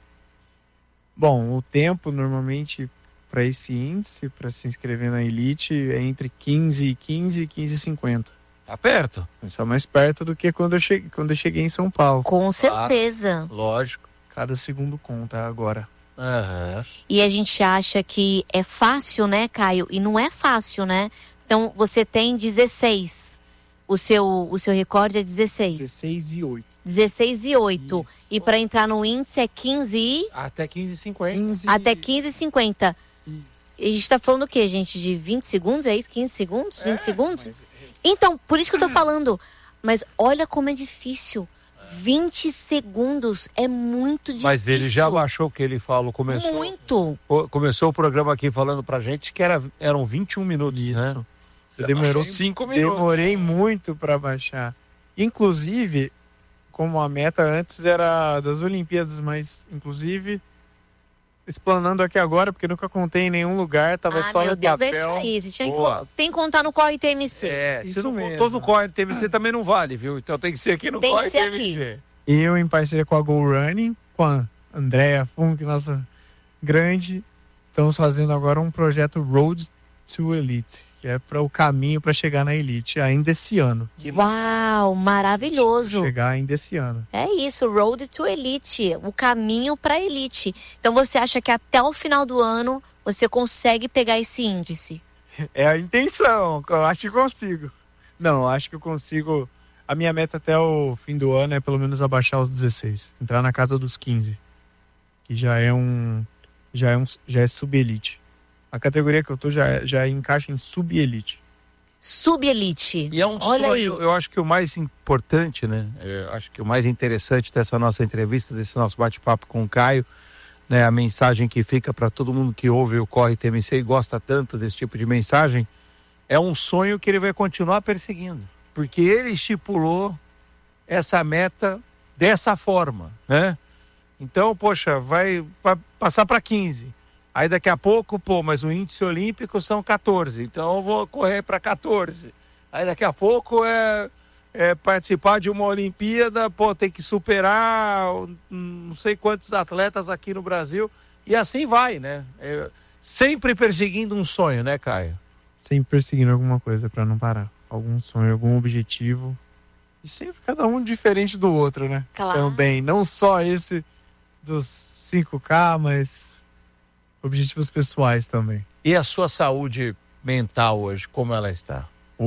Speaker 1: Bom, o tempo normalmente para esse índice, para se inscrever na elite, é entre quinze e quinze e quinze e cinquenta.
Speaker 2: Tá perto?
Speaker 1: Isso é mais perto do que quando eu cheguei, quando eu cheguei em São Paulo.
Speaker 3: Com certeza.
Speaker 2: Ah, lógico.
Speaker 1: Cada segundo conta agora.
Speaker 2: Uhum.
Speaker 3: E a gente acha que é fácil, né, Caio? E não é fácil, né? Então, você tem dezesseis. O seu, o seu recorde é dezesseis.
Speaker 1: dezesseis e oito.
Speaker 3: dezesseis e oito. Isso. E para entrar no índice é quinze e...
Speaker 2: Até quinze e cinquenta.
Speaker 1: quinze...
Speaker 3: Até quinze e cinquenta. Isso. E a gente tá falando o quê, gente? De vinte segundos? É isso? quinze segundos? vinte é, segundos? Mas... Então, por isso que eu tô falando. Mas olha como é difícil. vinte segundos é muito difícil.
Speaker 2: Mas ele já baixou o que ele falou. Começou,
Speaker 3: muito.
Speaker 2: Começou o programa aqui falando pra gente que era, eram vinte e um minutos.
Speaker 1: Isso.
Speaker 2: Né?
Speaker 1: Demorou
Speaker 2: cinco minutos.
Speaker 1: Demorei muito para baixar. Inclusive, como a meta antes era das Olimpíadas, mas inclusive explanando aqui agora, porque nunca contei em nenhum lugar, tava
Speaker 3: ah,
Speaker 1: só
Speaker 3: meu
Speaker 1: no
Speaker 3: Deus,
Speaker 1: papel.
Speaker 3: É isso aí. Você tinha que, tem que contar no Corre T M C.
Speaker 2: É,
Speaker 1: isso
Speaker 2: se não
Speaker 1: mesmo.
Speaker 2: contou no Corre T M C também não vale, viu? Então tem que ser aqui no
Speaker 3: tem
Speaker 2: Corre
Speaker 3: que ser
Speaker 2: T M C.
Speaker 3: Aqui.
Speaker 1: Eu, em parceria com a Go Running, com a Andrea Funk, nossa grande, estamos fazendo agora um projeto Road to Elite, que é para o caminho para chegar na elite ainda esse ano.
Speaker 3: Uau, maravilhoso.
Speaker 1: Chegar ainda esse ano.
Speaker 3: É isso, Road to Elite, o caminho para a elite. Então você acha que até o final do ano você consegue pegar esse índice?
Speaker 1: É a intenção, eu acho que consigo. Não, acho que eu consigo. A minha meta até o fim do ano é pelo menos abaixar os dezesseis, entrar na casa dos quinze, que já é um já é um já é sub-elite. A categoria que eu tô já, já encaixa em sub-elite.
Speaker 3: Sub-elite.
Speaker 2: E é um
Speaker 3: Olha
Speaker 2: sonho,
Speaker 3: aí.
Speaker 2: Eu acho que o mais importante, né? Eu acho que o mais interessante dessa nossa entrevista, desse nosso bate-papo com o Caio, né? A mensagem que fica para todo mundo que ouve o Corre T M C e gosta tanto desse tipo de mensagem, é um sonho que ele vai continuar perseguindo. Porque ele estipulou essa meta dessa forma, né? Então, poxa, vai, vai passar para quinze. Aí daqui a pouco, pô, mas o índice olímpico são quatorze, então eu vou correr para quatorze. Aí daqui a pouco é, é participar de uma Olimpíada, pô, tem que superar não sei quantos atletas aqui no Brasil. E assim vai, né? É, sempre perseguindo um sonho, né, Caio?
Speaker 1: Sempre perseguindo alguma coisa para não parar. Algum sonho, algum objetivo. E sempre cada um diferente do outro, né?
Speaker 3: Claro.
Speaker 1: Também, não só esse dos cinco K, mas objetivos pessoais também.
Speaker 2: E a sua saúde mental hoje, como ela está?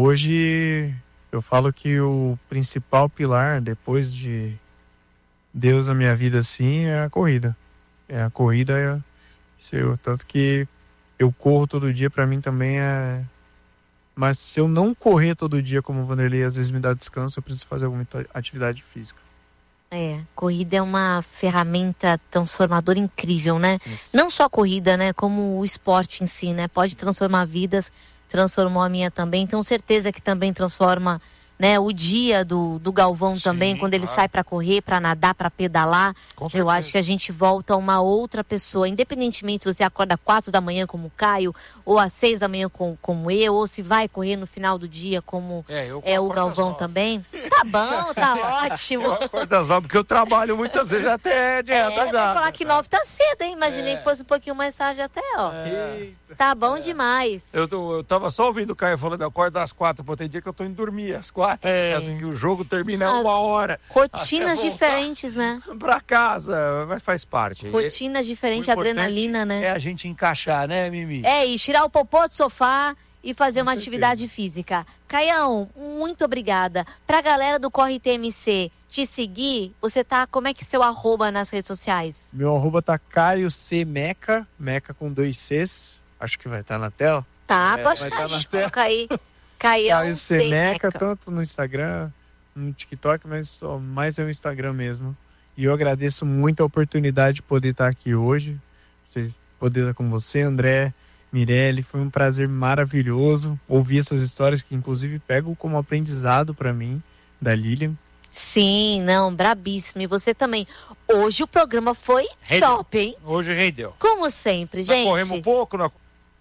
Speaker 1: Hoje, eu falo que o principal pilar, depois de Deus na minha vida, assim, é a corrida. É a corrida, é seu. Tanto que eu corro todo dia, pra mim também é... Mas se eu não correr todo dia, como o Vanderlei às vezes me dá descanso, eu preciso fazer alguma atividade física.
Speaker 3: É, corrida é uma ferramenta transformadora incrível, né?
Speaker 1: Isso.
Speaker 3: Não só a corrida, né? Como o esporte em si, né? Pode transformar vidas, transformou a minha também. Tenho certeza que também transforma né? O dia do, do Galvão
Speaker 2: Sim,
Speaker 3: também, quando ele
Speaker 2: claro.
Speaker 3: sai para correr, para nadar, para pedalar.
Speaker 2: Com
Speaker 3: Eu
Speaker 2: certeza.
Speaker 3: acho que a gente volta a uma outra pessoa, independentemente se você acorda às quatro da manhã como o Caio, ou às seis da manhã com, como eu, ou se vai correr no final do dia como
Speaker 2: É, eu
Speaker 3: é o
Speaker 2: acordo às
Speaker 3: Galvão
Speaker 2: nove.
Speaker 3: também. Tá bom, tá ótimo.
Speaker 2: Eu acordo às nove, porque eu trabalho muitas vezes até de
Speaker 3: É,
Speaker 2: reta
Speaker 3: vai
Speaker 2: gata.
Speaker 3: falar que nove tá cedo, hein? Imaginei
Speaker 2: É.
Speaker 3: que fosse um pouquinho mais tarde até, ó.
Speaker 1: Eita.
Speaker 3: Tá bom demais.
Speaker 2: Eu, tô, eu tava só ouvindo o Caio falando, eu acordo às quatro, pô, tem dia que eu tô indo dormir às quatro,
Speaker 1: É.
Speaker 2: assim que o jogo termina
Speaker 3: Ah,
Speaker 2: uma hora.
Speaker 3: Rotinas
Speaker 2: Até voltar
Speaker 3: diferentes, né?
Speaker 2: Pra casa, mas faz parte.
Speaker 3: Rotinas
Speaker 2: O
Speaker 3: diferentes,
Speaker 2: importante
Speaker 3: adrenalina, né?
Speaker 2: É a gente encaixar, né, Mimi?
Speaker 3: É, e tirar o popô do sofá e fazer
Speaker 1: Com
Speaker 3: uma
Speaker 1: certeza.
Speaker 3: atividade física. Caião, muito obrigada. Pra galera do Corre T M C te seguir, você tá, como é que é seu arroba nas redes sociais?
Speaker 1: Meu arroba tá Caio C Meca, Meca com dois Cs. Acho que vai estar na tela.
Speaker 3: Tá,
Speaker 1: É,
Speaker 3: pode
Speaker 1: vai
Speaker 3: estar,
Speaker 1: tá
Speaker 3: a
Speaker 1: na
Speaker 3: gente
Speaker 1: tela.
Speaker 3: coloca aí. Caião
Speaker 1: Caio C Meca,
Speaker 3: Semeca.
Speaker 1: tanto no Instagram, no TikTok, mas só mais é o Instagram mesmo. E eu agradeço muito a oportunidade de poder estar aqui hoje. Vocês poder estar com você, André, Mirelle. Foi um prazer maravilhoso ouvir essas histórias que inclusive pego como aprendizado para mim, da Lilian.
Speaker 3: Sim, não, brabíssimo. E você também. Hoje o programa foi
Speaker 2: Rendeu.
Speaker 3: top, hein?
Speaker 2: Hoje rendeu.
Speaker 3: Como sempre,
Speaker 2: Nós
Speaker 3: gente.
Speaker 2: corremos um pouco, nós...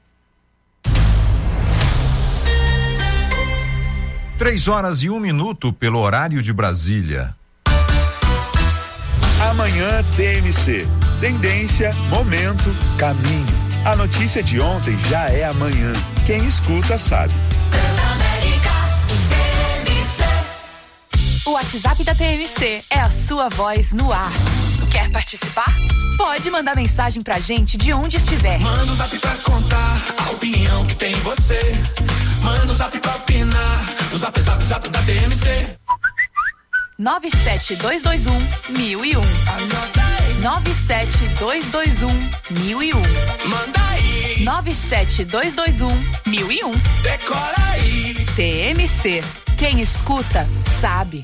Speaker 5: Três horas e um minuto pelo horário de Brasília.
Speaker 6: Amanhã T M C. Tendência, momento, caminho. A notícia de ontem já é amanhã. Quem escuta sabe.
Speaker 7: O WhatsApp da T M C é a sua voz no ar. Quer participar? Pode mandar mensagem pra gente de onde estiver.
Speaker 8: Manda o zap pra contar a opinião que tem você. Manda o zap pra opinar. O zap, zap, zap da T M C.
Speaker 7: nove sete dois dois um, mil e um.
Speaker 8: Anota aí,
Speaker 7: nove sete dois dois um, mil e um.
Speaker 8: manda aí,
Speaker 7: nove sete dois dois um, mil e um.
Speaker 8: decora aí.
Speaker 7: T M C. Quem escuta, sabe.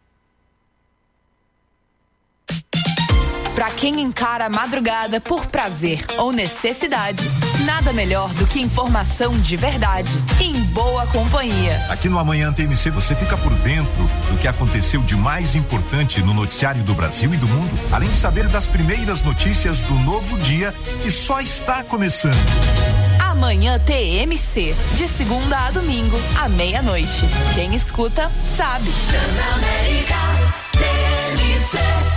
Speaker 7: Pra quem encara a madrugada por prazer ou necessidade, nada melhor do que informação de verdade em boa companhia.
Speaker 5: Aqui no Amanhã T M C você fica por dentro do que aconteceu de mais importante no noticiário do Brasil e do mundo, além de saber das primeiras notícias do novo dia que só está começando.
Speaker 7: Amanhã T M C, de segunda a domingo, à meia-noite. Quem escuta, sabe.
Speaker 8: Transamérica, T M C.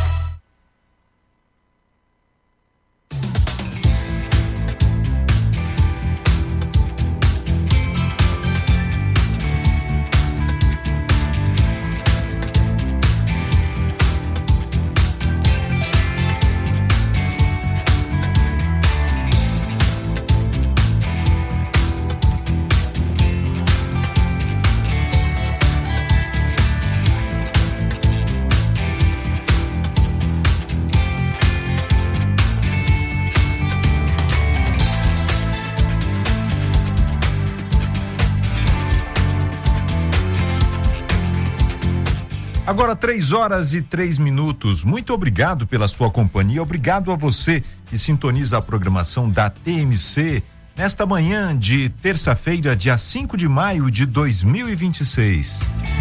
Speaker 5: Agora três horas e três minutos. Muito obrigado pela sua companhia. Obrigado a você que sintoniza a programação da T M C nesta manhã de terça-feira, dia cinco de maio de dois mil e vinte e seis.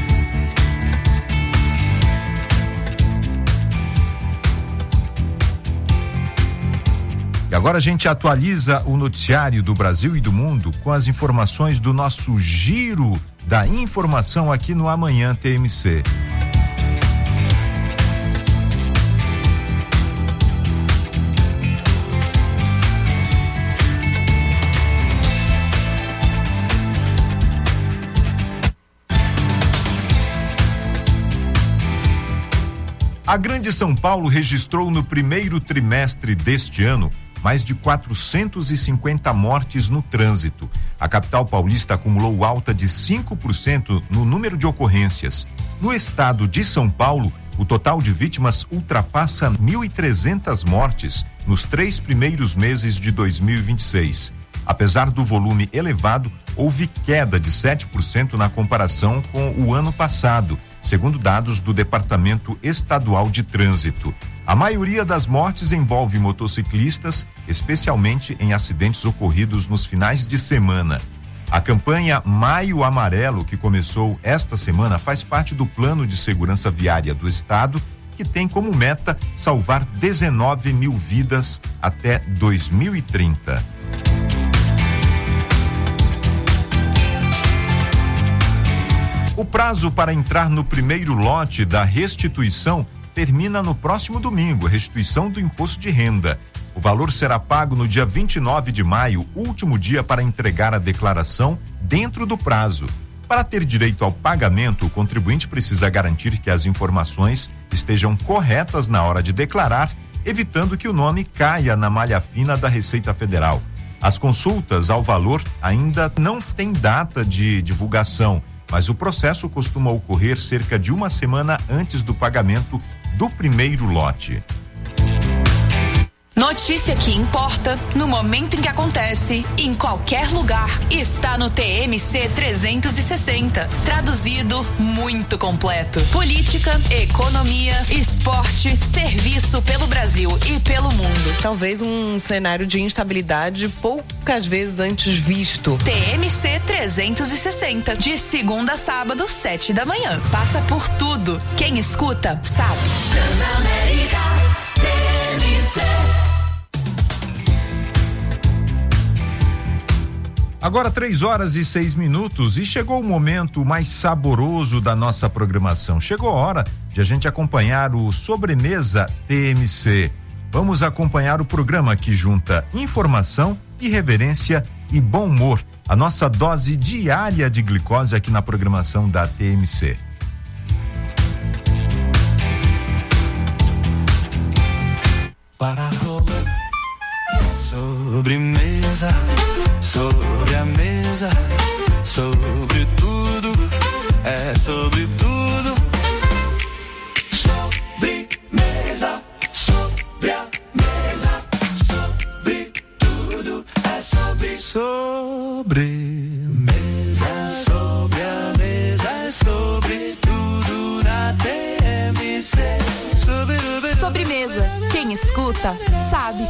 Speaker 5: E agora a gente atualiza o noticiário do Brasil e do mundo com as informações do nosso giro da informação aqui no Amanhã T M C. A Grande São Paulo registrou no primeiro trimestre deste ano mais de quatrocentas e cinquenta mortes no trânsito. A capital paulista acumulou alta de cinco por cento no número de ocorrências. No estado de São Paulo, o total de vítimas ultrapassa mil e trezentas mortes nos três primeiros meses de dois mil e vinte e seis. Apesar do volume elevado, houve queda de sete por cento na comparação com o ano passado, segundo dados do Departamento Estadual de Trânsito. A maioria das mortes envolve motociclistas, especialmente em acidentes ocorridos nos finais de semana. A campanha Maio Amarelo, que começou esta semana, faz parte do Plano de Segurança Viária do Estado, que tem como meta salvar dezenove mil vidas até dois mil e trinta. O prazo para entrar no primeiro lote da restituição termina no próximo domingo, a restituição do imposto de renda. O valor será pago no dia vinte e nove de maio, último dia para entregar a declaração dentro do prazo. Para ter direito ao pagamento, o contribuinte precisa garantir que as informações estejam corretas na hora de declarar, evitando que o nome caia na malha fina da Receita Federal. As consultas ao valor ainda não têm data de divulgação, mas o processo costuma ocorrer cerca de uma semana antes do pagamento do primeiro lote.
Speaker 7: Notícia que importa, no momento em que acontece, em qualquer lugar, está no T M C trezentos e sessenta. Traduzido, muito completo. Política, economia, esporte, serviço pelo Brasil e pelo mundo.
Speaker 9: Talvez um cenário de instabilidade poucas vezes antes visto.
Speaker 7: T M C trezentos e sessenta, de segunda a sábado, sete da manhã. Passa por tudo. Quem escuta, sabe.
Speaker 8: Transamérica, T M C.
Speaker 5: Agora três horas e seis minutos e chegou o momento mais saboroso da nossa programação. Chegou a hora de a gente acompanhar o Sobremesa T M C. Vamos acompanhar o programa que junta informação, irreverência e bom humor. A nossa dose diária de glicose aqui na programação da T M C.
Speaker 8: Para rolar sobremesa, sobre a mesa, sobre tudo, é sobre tudo. Sobremesa, sobre a mesa, sobre tudo, é sobre sobremesa, sobre a mesa, é sobre tudo na T M C. Sobre,
Speaker 7: Sobremesa, quem escuta, sabe.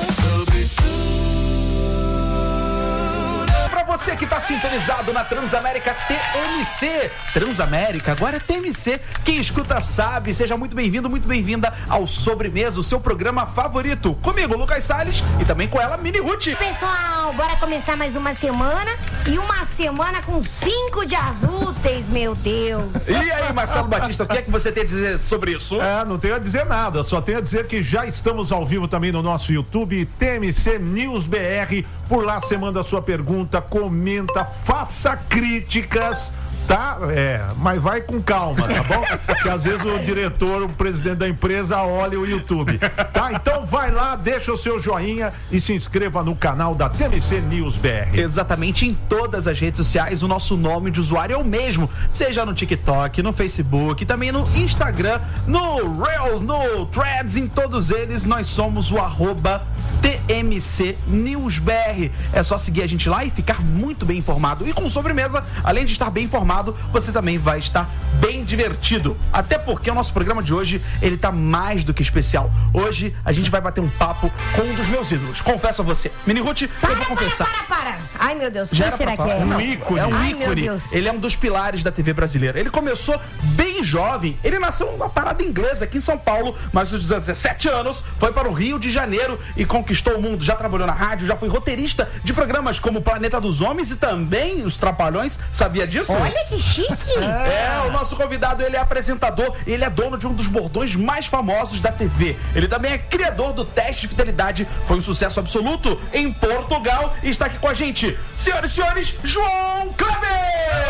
Speaker 10: Você que está sintonizado na Transamérica T M C. Transamérica, agora é T M C. Quem escuta sabe. Seja muito bem-vindo, muito bem-vinda ao Sobremesa, o seu programa favorito. Comigo, Lucas Salles, e também com ela, Mini Ruth.
Speaker 11: Pessoal, bora começar mais uma semana. E uma semana com cinco dias úteis, meu Deus.
Speaker 10: E aí, Marcelo Batista, o que é que você tem a dizer sobre isso?
Speaker 12: É, não tenho a dizer nada, só tenho a dizer que já estamos ao vivo também no nosso YouTube, T M C News B R. Por lá você manda a sua pergunta, comenta, faça críticas, tá? É, mas vai com calma, tá bom? Porque às vezes o diretor, o presidente da empresa olha o YouTube, tá? Então vai lá, deixa o seu joinha e se inscreva no canal da T M C News B R.
Speaker 10: Exatamente, em todas as redes sociais o nosso nome de usuário é o mesmo, seja no TikTok, no Facebook, também no Instagram, no Reels, no Threads, em todos eles nós somos o arroba T M C News B R. É só seguir a gente lá e ficar muito bem informado. E com Sobremesa, além de estar bem informado, você também vai estar bem divertido. Até porque o nosso programa de hoje, ele tá mais do que especial. Hoje a gente vai bater um papo com um dos meus ídolos. Confesso a você. Mini Ruth,
Speaker 11: para,
Speaker 10: eu vou confessar.
Speaker 11: Para, para, para. Ai, meu Deus,
Speaker 10: Já
Speaker 11: quem será que é?
Speaker 10: Um ícone. É um
Speaker 11: Ai,
Speaker 10: ícone.
Speaker 11: meu Deus.
Speaker 10: Ele é um dos pilares da T V brasileira. Ele começou bem jovem. Ele nasceu numa parada inglesa aqui em São Paulo, mas aos dezessete anos foi para o Rio de Janeiro e conquistou o mundo. Já trabalhou na rádio, já foi roteirista de programas como Planeta dos Homens e também Os Trapalhões. Sabia disso?
Speaker 11: Olha que chique.
Speaker 10: É, o nosso convidado, ele é apresentador, ele é dono de um dos bordões mais famosos da T V. Ele também é criador do teste de fidelidade, foi um sucesso absoluto em Portugal e está aqui com a gente. Senhoras e senhores, João Kleber!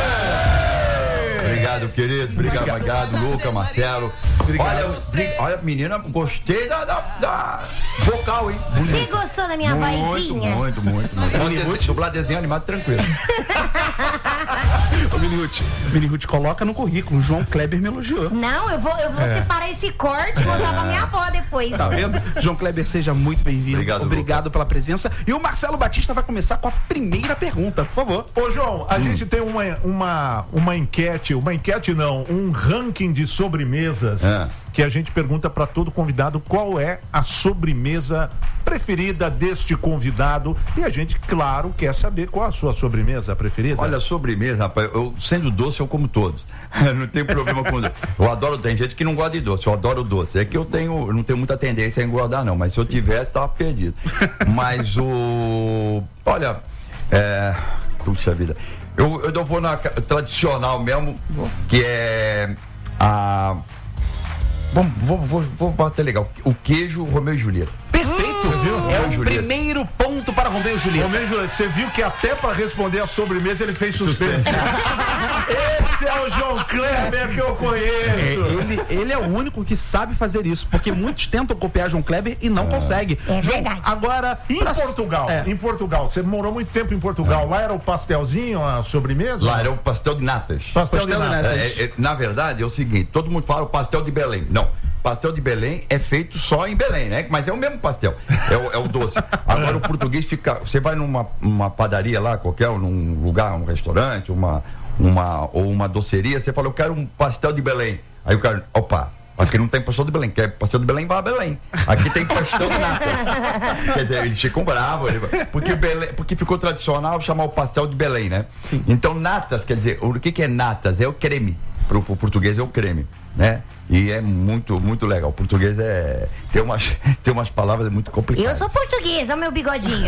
Speaker 13: Obrigado, querido. Obrigado, obrigado, Luca, Marcelo.
Speaker 10: Obrigado.
Speaker 13: Olha, olha, menina, gostei da, da, da vocal, hein?
Speaker 11: Você gostou da minha
Speaker 13: muito,
Speaker 11: vozinha?
Speaker 13: Muito, muito, muito. Pode dublar desenho animado tranquilo.
Speaker 10: Ô, Mini Ruth, Mini Ruth, coloca no currículo. João Kleber me elogiou.
Speaker 11: Não, eu vou, eu vou
Speaker 10: É.
Speaker 11: separar esse corte e botar pra minha avó depois.
Speaker 10: Tá vendo? João Kleber, seja muito bem-vindo.
Speaker 13: Obrigado,
Speaker 10: Obrigado pela presença. E o Marcelo Batista vai começar com a primeira pergunta, por favor.
Speaker 12: Ô, João, a gente tem uma, uma, uma enquete uma enquete não, um ranking de sobremesas
Speaker 13: É.
Speaker 12: que a gente pergunta para todo convidado qual é a sobremesa preferida deste convidado e a gente, claro, quer saber qual a sua sobremesa preferida.
Speaker 13: Olha, sobremesa, rapaz, eu sendo doce eu como todos. Não tem problema com doce. Eu adoro, tem gente que não gosta de doce, eu adoro doce. É que eu tenho, eu não tenho muita tendência a engordar não, mas se eu tivesse, tava perdido. Mas o... Olha, é... Puxa vida. Eu, eu vou na tradicional mesmo, que é a... Vamos, vou, vou, vou bater legal. O queijo Romeu e Julieta.
Speaker 10: Perfeito, viu? É
Speaker 13: Romeu
Speaker 10: o
Speaker 13: e Julieta.
Speaker 10: primeiro ponto para Romeu e Julieta.
Speaker 12: Romeu e Julieta, você viu que até para responder a sobremesa ele fez suspense. Esse é o João Kleber que eu conheço.
Speaker 10: Ele, ele é o único que sabe fazer isso, porque muitos tentam copiar João Kleber e não conseguem.
Speaker 11: É
Speaker 10: João,
Speaker 11: verdade.
Speaker 10: agora,
Speaker 12: Em
Speaker 10: pra-
Speaker 12: Portugal,
Speaker 10: É.
Speaker 12: em Portugal, você morou muito tempo em Portugal. Lá era o pastelzinho, a sobremesa?
Speaker 13: Lá era o pastel de natas.
Speaker 12: Pastel,
Speaker 10: Pastel
Speaker 12: de
Speaker 10: de
Speaker 12: nata.
Speaker 10: nata.
Speaker 13: É, é, na verdade é o seguinte, todo mundo fala o pastel de Belém. Não, pastel de Belém é feito só em Belém, né? Mas é o mesmo pastel, é o, é o doce. Agora o português fica, você vai numa uma padaria lá, qualquer, num lugar, um restaurante, uma, uma, ou uma doceria, você fala, eu quero um pastel de Belém. Aí o cara, opa, aqui não tem pastel de Belém, quer pastel de Belém, vai a Belém. Aqui tem pastel de nata. Quer dizer, eles ficam bravos, ele- porque, Belém, porque ficou tradicional chamar o pastel de Belém, né? Então natas, quer dizer, o que que é natas? É o creme. Pro, pro português é o creme, né? E é muito, muito legal. O português é... Tem umas, tem umas palavras muito
Speaker 11: Eu
Speaker 13: complicadas.
Speaker 11: sou portuguesa, meu bigodinho.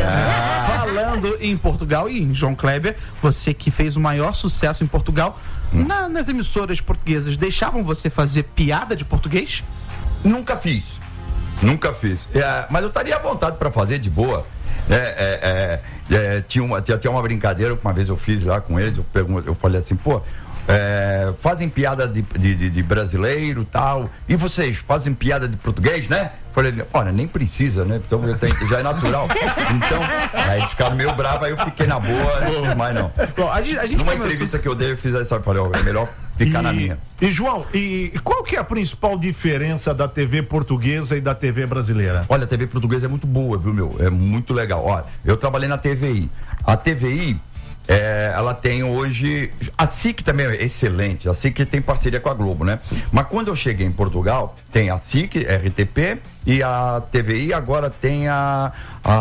Speaker 10: Falando em Portugal e em João Kleber, você que fez o maior sucesso em Portugal, na- nas emissoras portuguesas, deixavam você fazer piada de português?
Speaker 13: Nunca fiz. Nunca fiz. É, mas eu estaria à vontade para fazer de boa. É, é, é, é, tinha, uma, tinha, tinha uma brincadeira que uma vez eu fiz lá com eles, eu, pergun- eu falei assim, pô, é, fazem piada de, de, de- de brasileiro tal, e vocês fazem piada de português, né? Falei, olha, nem precisa, né? Então já, tem- já é natural. Então, aí ficaram meio bravo, aí eu fiquei na boa, mas não.
Speaker 10: Bom, a gente, a gente
Speaker 13: Numa
Speaker 10: começou-
Speaker 13: entrevista que eu dei, eu fiz essa, eu falei, ó, é melhor ficar na minha.
Speaker 12: E João, e qual que é a principal diferença da T V portuguesa e da T V brasileira?
Speaker 13: Olha, a T V portuguesa é muito boa, viu, meu? É muito legal. Olha, eu trabalhei na T V I. A T V I, é, ela tem hoje... A S I C também é excelente. A S I C tem parceria com a Globo, né? Mas quando eu cheguei em Portugal, tem a S I C, R T P, e a T V I agora tem a,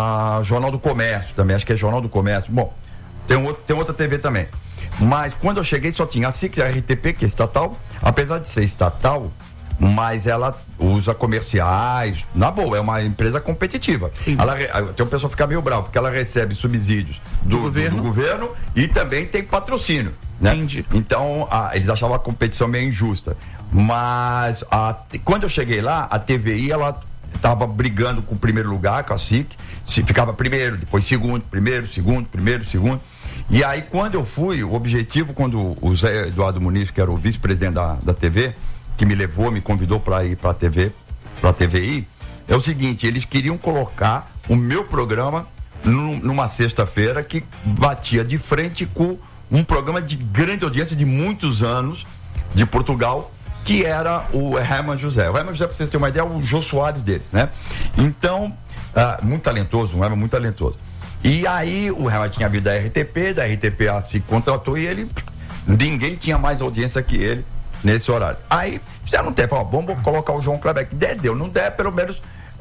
Speaker 13: a Jornal do Comércio também. Acho que é Jornal do Comércio. Bom, tem, um outro, tem outra T V também. Mas quando eu cheguei só tinha a S I C, a R T P, que é estatal. Apesar de ser estatal, mas ela usa comerciais, na boa, é uma empresa competitiva. Ela, re- tem um pessoal que fica meio bravo, porque ela recebe subsídios do, do, governo. do governo e também tem patrocínio, né? Então, a, eles achavam a competição meio injusta. Mas a, quando eu cheguei lá, a T V I, ela estava brigando com o primeiro lugar, com a S I C, se ficava primeiro, depois segundo, primeiro, segundo, primeiro, segundo. E aí, quando eu fui, o objetivo, quando o Zé Eduardo Muniz, que era o vice-presidente da, da T V, que me levou, me convidou para ir para a T V, para a T V I, é o seguinte, eles queriam colocar o meu programa num, numa sexta-feira que batia de frente com um programa de grande audiência de muitos anos de Portugal, que era o Herman José. O Herman José, para vocês terem uma ideia, é o Jô Soares deles, né? Então, ah, muito talentoso, um Herman muito talentoso. E aí o Herman tinha vindo da R T P, da R T P a se contratou e ele, ninguém tinha mais audiência que ele nesse horário. Aí, já não tem, falou, vamos colocar o João Kleber aqui. Der, deu, não der, pelo menos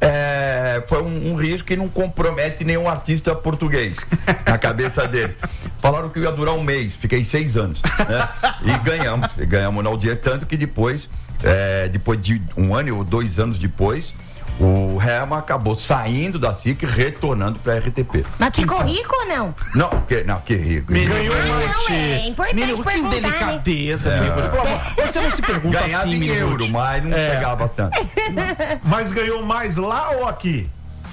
Speaker 13: é, foi um, um risco que não compromete nenhum artista português na cabeça dele. Falaram que ia durar um mês, fiquei seis anos, né? E ganhamos, e ganhamos na audiência, tanto que depois, é, depois de um ano ou dois anos depois, o Herman acabou saindo da S I C e retornando para a R T P.
Speaker 11: Mas ficou rico ou não?
Speaker 13: Não, que, não, que rico.
Speaker 10: Ganhou
Speaker 11: Não, é importante
Speaker 10: Menino, que
Speaker 11: perguntar, né?
Speaker 10: delicadeza,
Speaker 13: É.
Speaker 10: Menino. Pelo amor, você não se pergunta
Speaker 13: Ganhava
Speaker 10: assim,
Speaker 13: em
Speaker 10: Menino.
Speaker 13: euro, mas não
Speaker 10: É.
Speaker 13: chegava tanto.
Speaker 12: Mas ganhou mais lá ou aqui?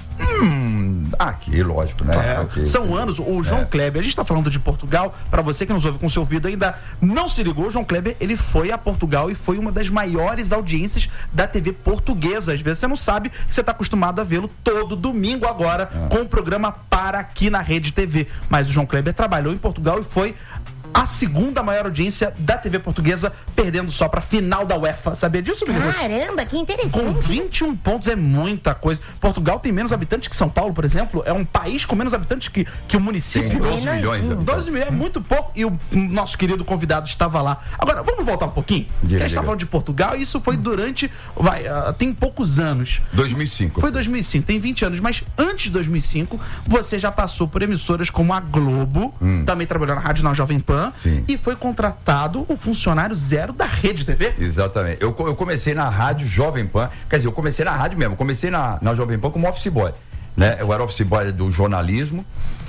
Speaker 13: Hum, aqui, lógico, né?
Speaker 10: É,
Speaker 13: Aqui.
Speaker 10: são anos. O João
Speaker 13: É.
Speaker 10: Kleber, a gente tá falando de Portugal, pra você que nos ouve com seu ouvido ainda não se ligou, o João Kleber, ele foi a Portugal e foi uma das maiores audiências da T V portuguesa. Às vezes você não sabe que você tá acostumado a vê-lo todo domingo agora
Speaker 13: É.
Speaker 10: com o programa Para Aqui na Rede T V. Mas o João Kleber trabalhou em Portugal e foi a segunda maior audiência da T V portuguesa, perdendo só pra final da UEFA. Sabia disso, menino?
Speaker 11: Caramba, que interessante.
Speaker 10: Com vinte e um pontos é muita coisa. Portugal tem menos habitantes que São Paulo, por exemplo. É um país com menos habitantes que, que o município.
Speaker 13: Tem doze milhões de habitantes.
Speaker 10: doze milhões é muito pouco. E o nosso querido convidado estava lá. Agora, vamos voltar um pouquinho? Porque a gente está falando de Portugal e isso foi durante... Vai, uh, tem poucos anos.
Speaker 13: dois mil e cinco.
Speaker 10: Foi dois mil e cinco, tem vinte anos. Mas antes de dois mil e cinco, você já passou por emissoras como a Globo, hum. também trabalhou na rádio na Jovem Pan.
Speaker 13: Sim.
Speaker 10: E foi contratado o funcionário zero da Rede T V.
Speaker 13: Exatamente. Eu, eu comecei na rádio Jovem Pan, quer dizer, eu comecei na rádio mesmo, eu comecei na, na Jovem Pan como office boy, né? Eu era office boy do jornalismo,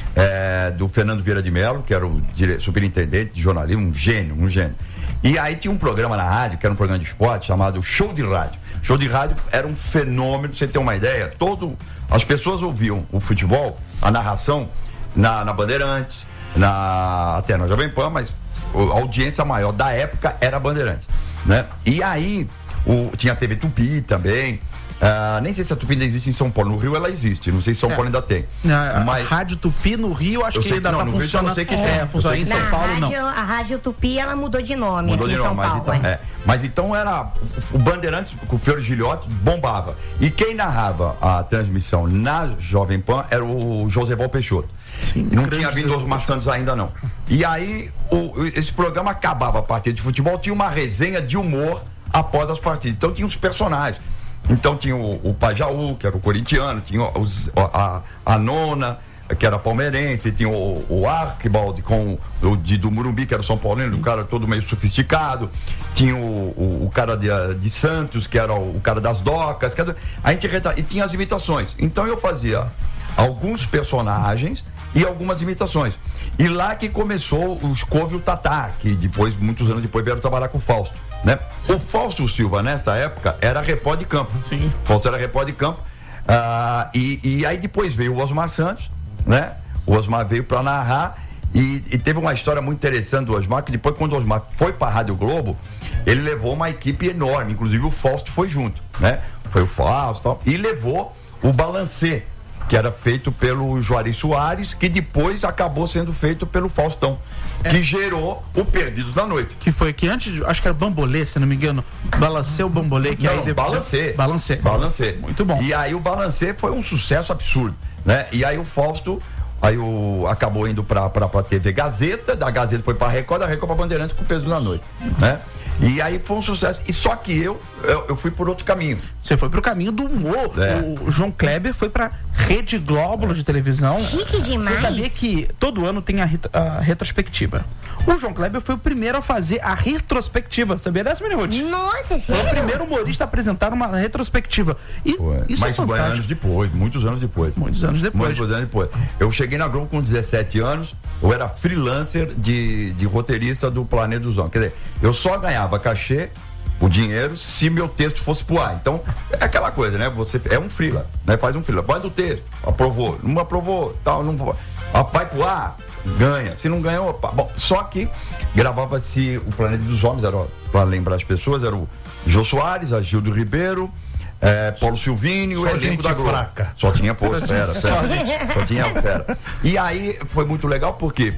Speaker 13: é, do Fernando Vieira de Mello, que era o dire... superintendente de jornalismo, um gênio, um gênio. E aí tinha um programa na rádio, que era um programa de esporte, chamado Show de Rádio. Show de Rádio era um fenômeno, pra você ter uma ideia, todo... as pessoas ouviam o futebol, a narração, na, na Bandeirantes, na... até na Jovem Pan, mas a audiência maior da época era a Bandeirantes, né? E aí o, tinha a T V Tupi também. Uh, nem sei se a Tupi ainda existe em São Paulo. No Rio ela existe, não sei se São é. Paulo ainda tem.
Speaker 10: A,
Speaker 13: mas...
Speaker 10: a Rádio Tupi no Rio, acho eu que ainda está funcionando.
Speaker 13: Que
Speaker 10: é, funciona em São
Speaker 11: Na
Speaker 10: Paulo,
Speaker 11: rádio,
Speaker 10: não.
Speaker 11: A Rádio Tupi, ela mudou de nome
Speaker 13: mudou
Speaker 11: aqui
Speaker 13: de
Speaker 11: em São
Speaker 13: nome,
Speaker 11: Paulo.
Speaker 13: mas então, é. mas então era o Bandeirantes, com o Fiore Gilhote, bombava. E quem narrava a transmissão na Jovem Pan era o Joséval Peixoto. Sim, não tinha vindo os Osmar Santos ainda não. E aí o, esse programa acabava a partida de futebol, tinha uma resenha de humor após as partidas. Então tinha os personagens. Então tinha o, o Pajaú, que era o corintiano, tinha os, a, a Nona, que era palmeirense, tinha o, o Archibald com o de, do Morumbi, que era o São Paulino, o cara todo meio sofisticado, tinha o, o, o cara de, de Santos, que era o, o cara das docas, que era, a gente reta, e tinha as imitações. Então eu fazia alguns personagens e algumas imitações. E lá que começou o Scovio e o Tatá, que depois, muitos anos depois, vieram trabalhar com o Fausto, né? O Fausto Silva, nessa época, era repórter de campo.
Speaker 10: Sim.
Speaker 13: Fausto era repórter de campo. Ah, e, e aí depois veio o Osmar Santos, né? O Osmar veio para narrar e, e teve uma história muito interessante do Osmar, que depois, quando o Osmar foi para a Rádio Globo, ele levou uma equipe enorme, inclusive o Fausto foi junto, né? Foi o Fausto e tal, e levou o Balancê, que era feito pelo Juarez Soares, que depois acabou sendo feito pelo Faustão, é. que gerou o Perdidos da Noite.
Speaker 10: Que foi que antes, acho que era Bambolê, se não me engano, Balancê ou Bambolê, que
Speaker 13: não,
Speaker 10: aí depois...
Speaker 13: Balancê.
Speaker 10: Balancê.
Speaker 13: Balancê.
Speaker 10: Muito bom.
Speaker 13: E aí o Balancê foi um sucesso absurdo, né? E aí o Fausto, aí o, acabou indo pra, pra, pra T V Gazeta, da Gazeta foi pra Record, da Record pra Bandeirantes com o Perdidos da Noite, né? E aí foi um sucesso. E só que eu, eu, eu fui por outro caminho.
Speaker 10: Você foi pro caminho do humor. É. O João Kleber foi pra Rede Globo de televisão.
Speaker 11: Chique demais.
Speaker 10: Você sabia que todo ano tem a, ret a retrospectiva? O João Kleber foi o primeiro a fazer a retrospectiva. Sabia dessa, menino?
Speaker 11: Nossa, sério?
Speaker 10: Foi o primeiro humorista a apresentar uma retrospectiva. E
Speaker 13: Ué,
Speaker 10: isso
Speaker 13: mas
Speaker 10: é fantástico.
Speaker 13: anos depois, muitos anos depois.
Speaker 10: Muitos anos depois.
Speaker 13: Muitos anos depois. Eu cheguei na Globo com dezessete anos, eu era freelancer de, de roteirista do Planeta dos Homens. Quer dizer, eu só ganhava cachê, o dinheiro, se meu texto fosse pro ar. Então, é aquela coisa, né? Você é um freela, né? Faz um freela. Manda o texto, aprovou, não aprovou, tal, não vai pro ar, ganha. Se não ganhou, opa. Bom, só que gravava-se o Planeta dos Homens, era, pra lembrar as pessoas, era o Jô Soares, a Gildo Ribeiro, é, Paulo Silvínio, o elenco da Globo. Fraca. Só tinha pô, fera, fera. Só tinha fera. E aí foi muito legal porque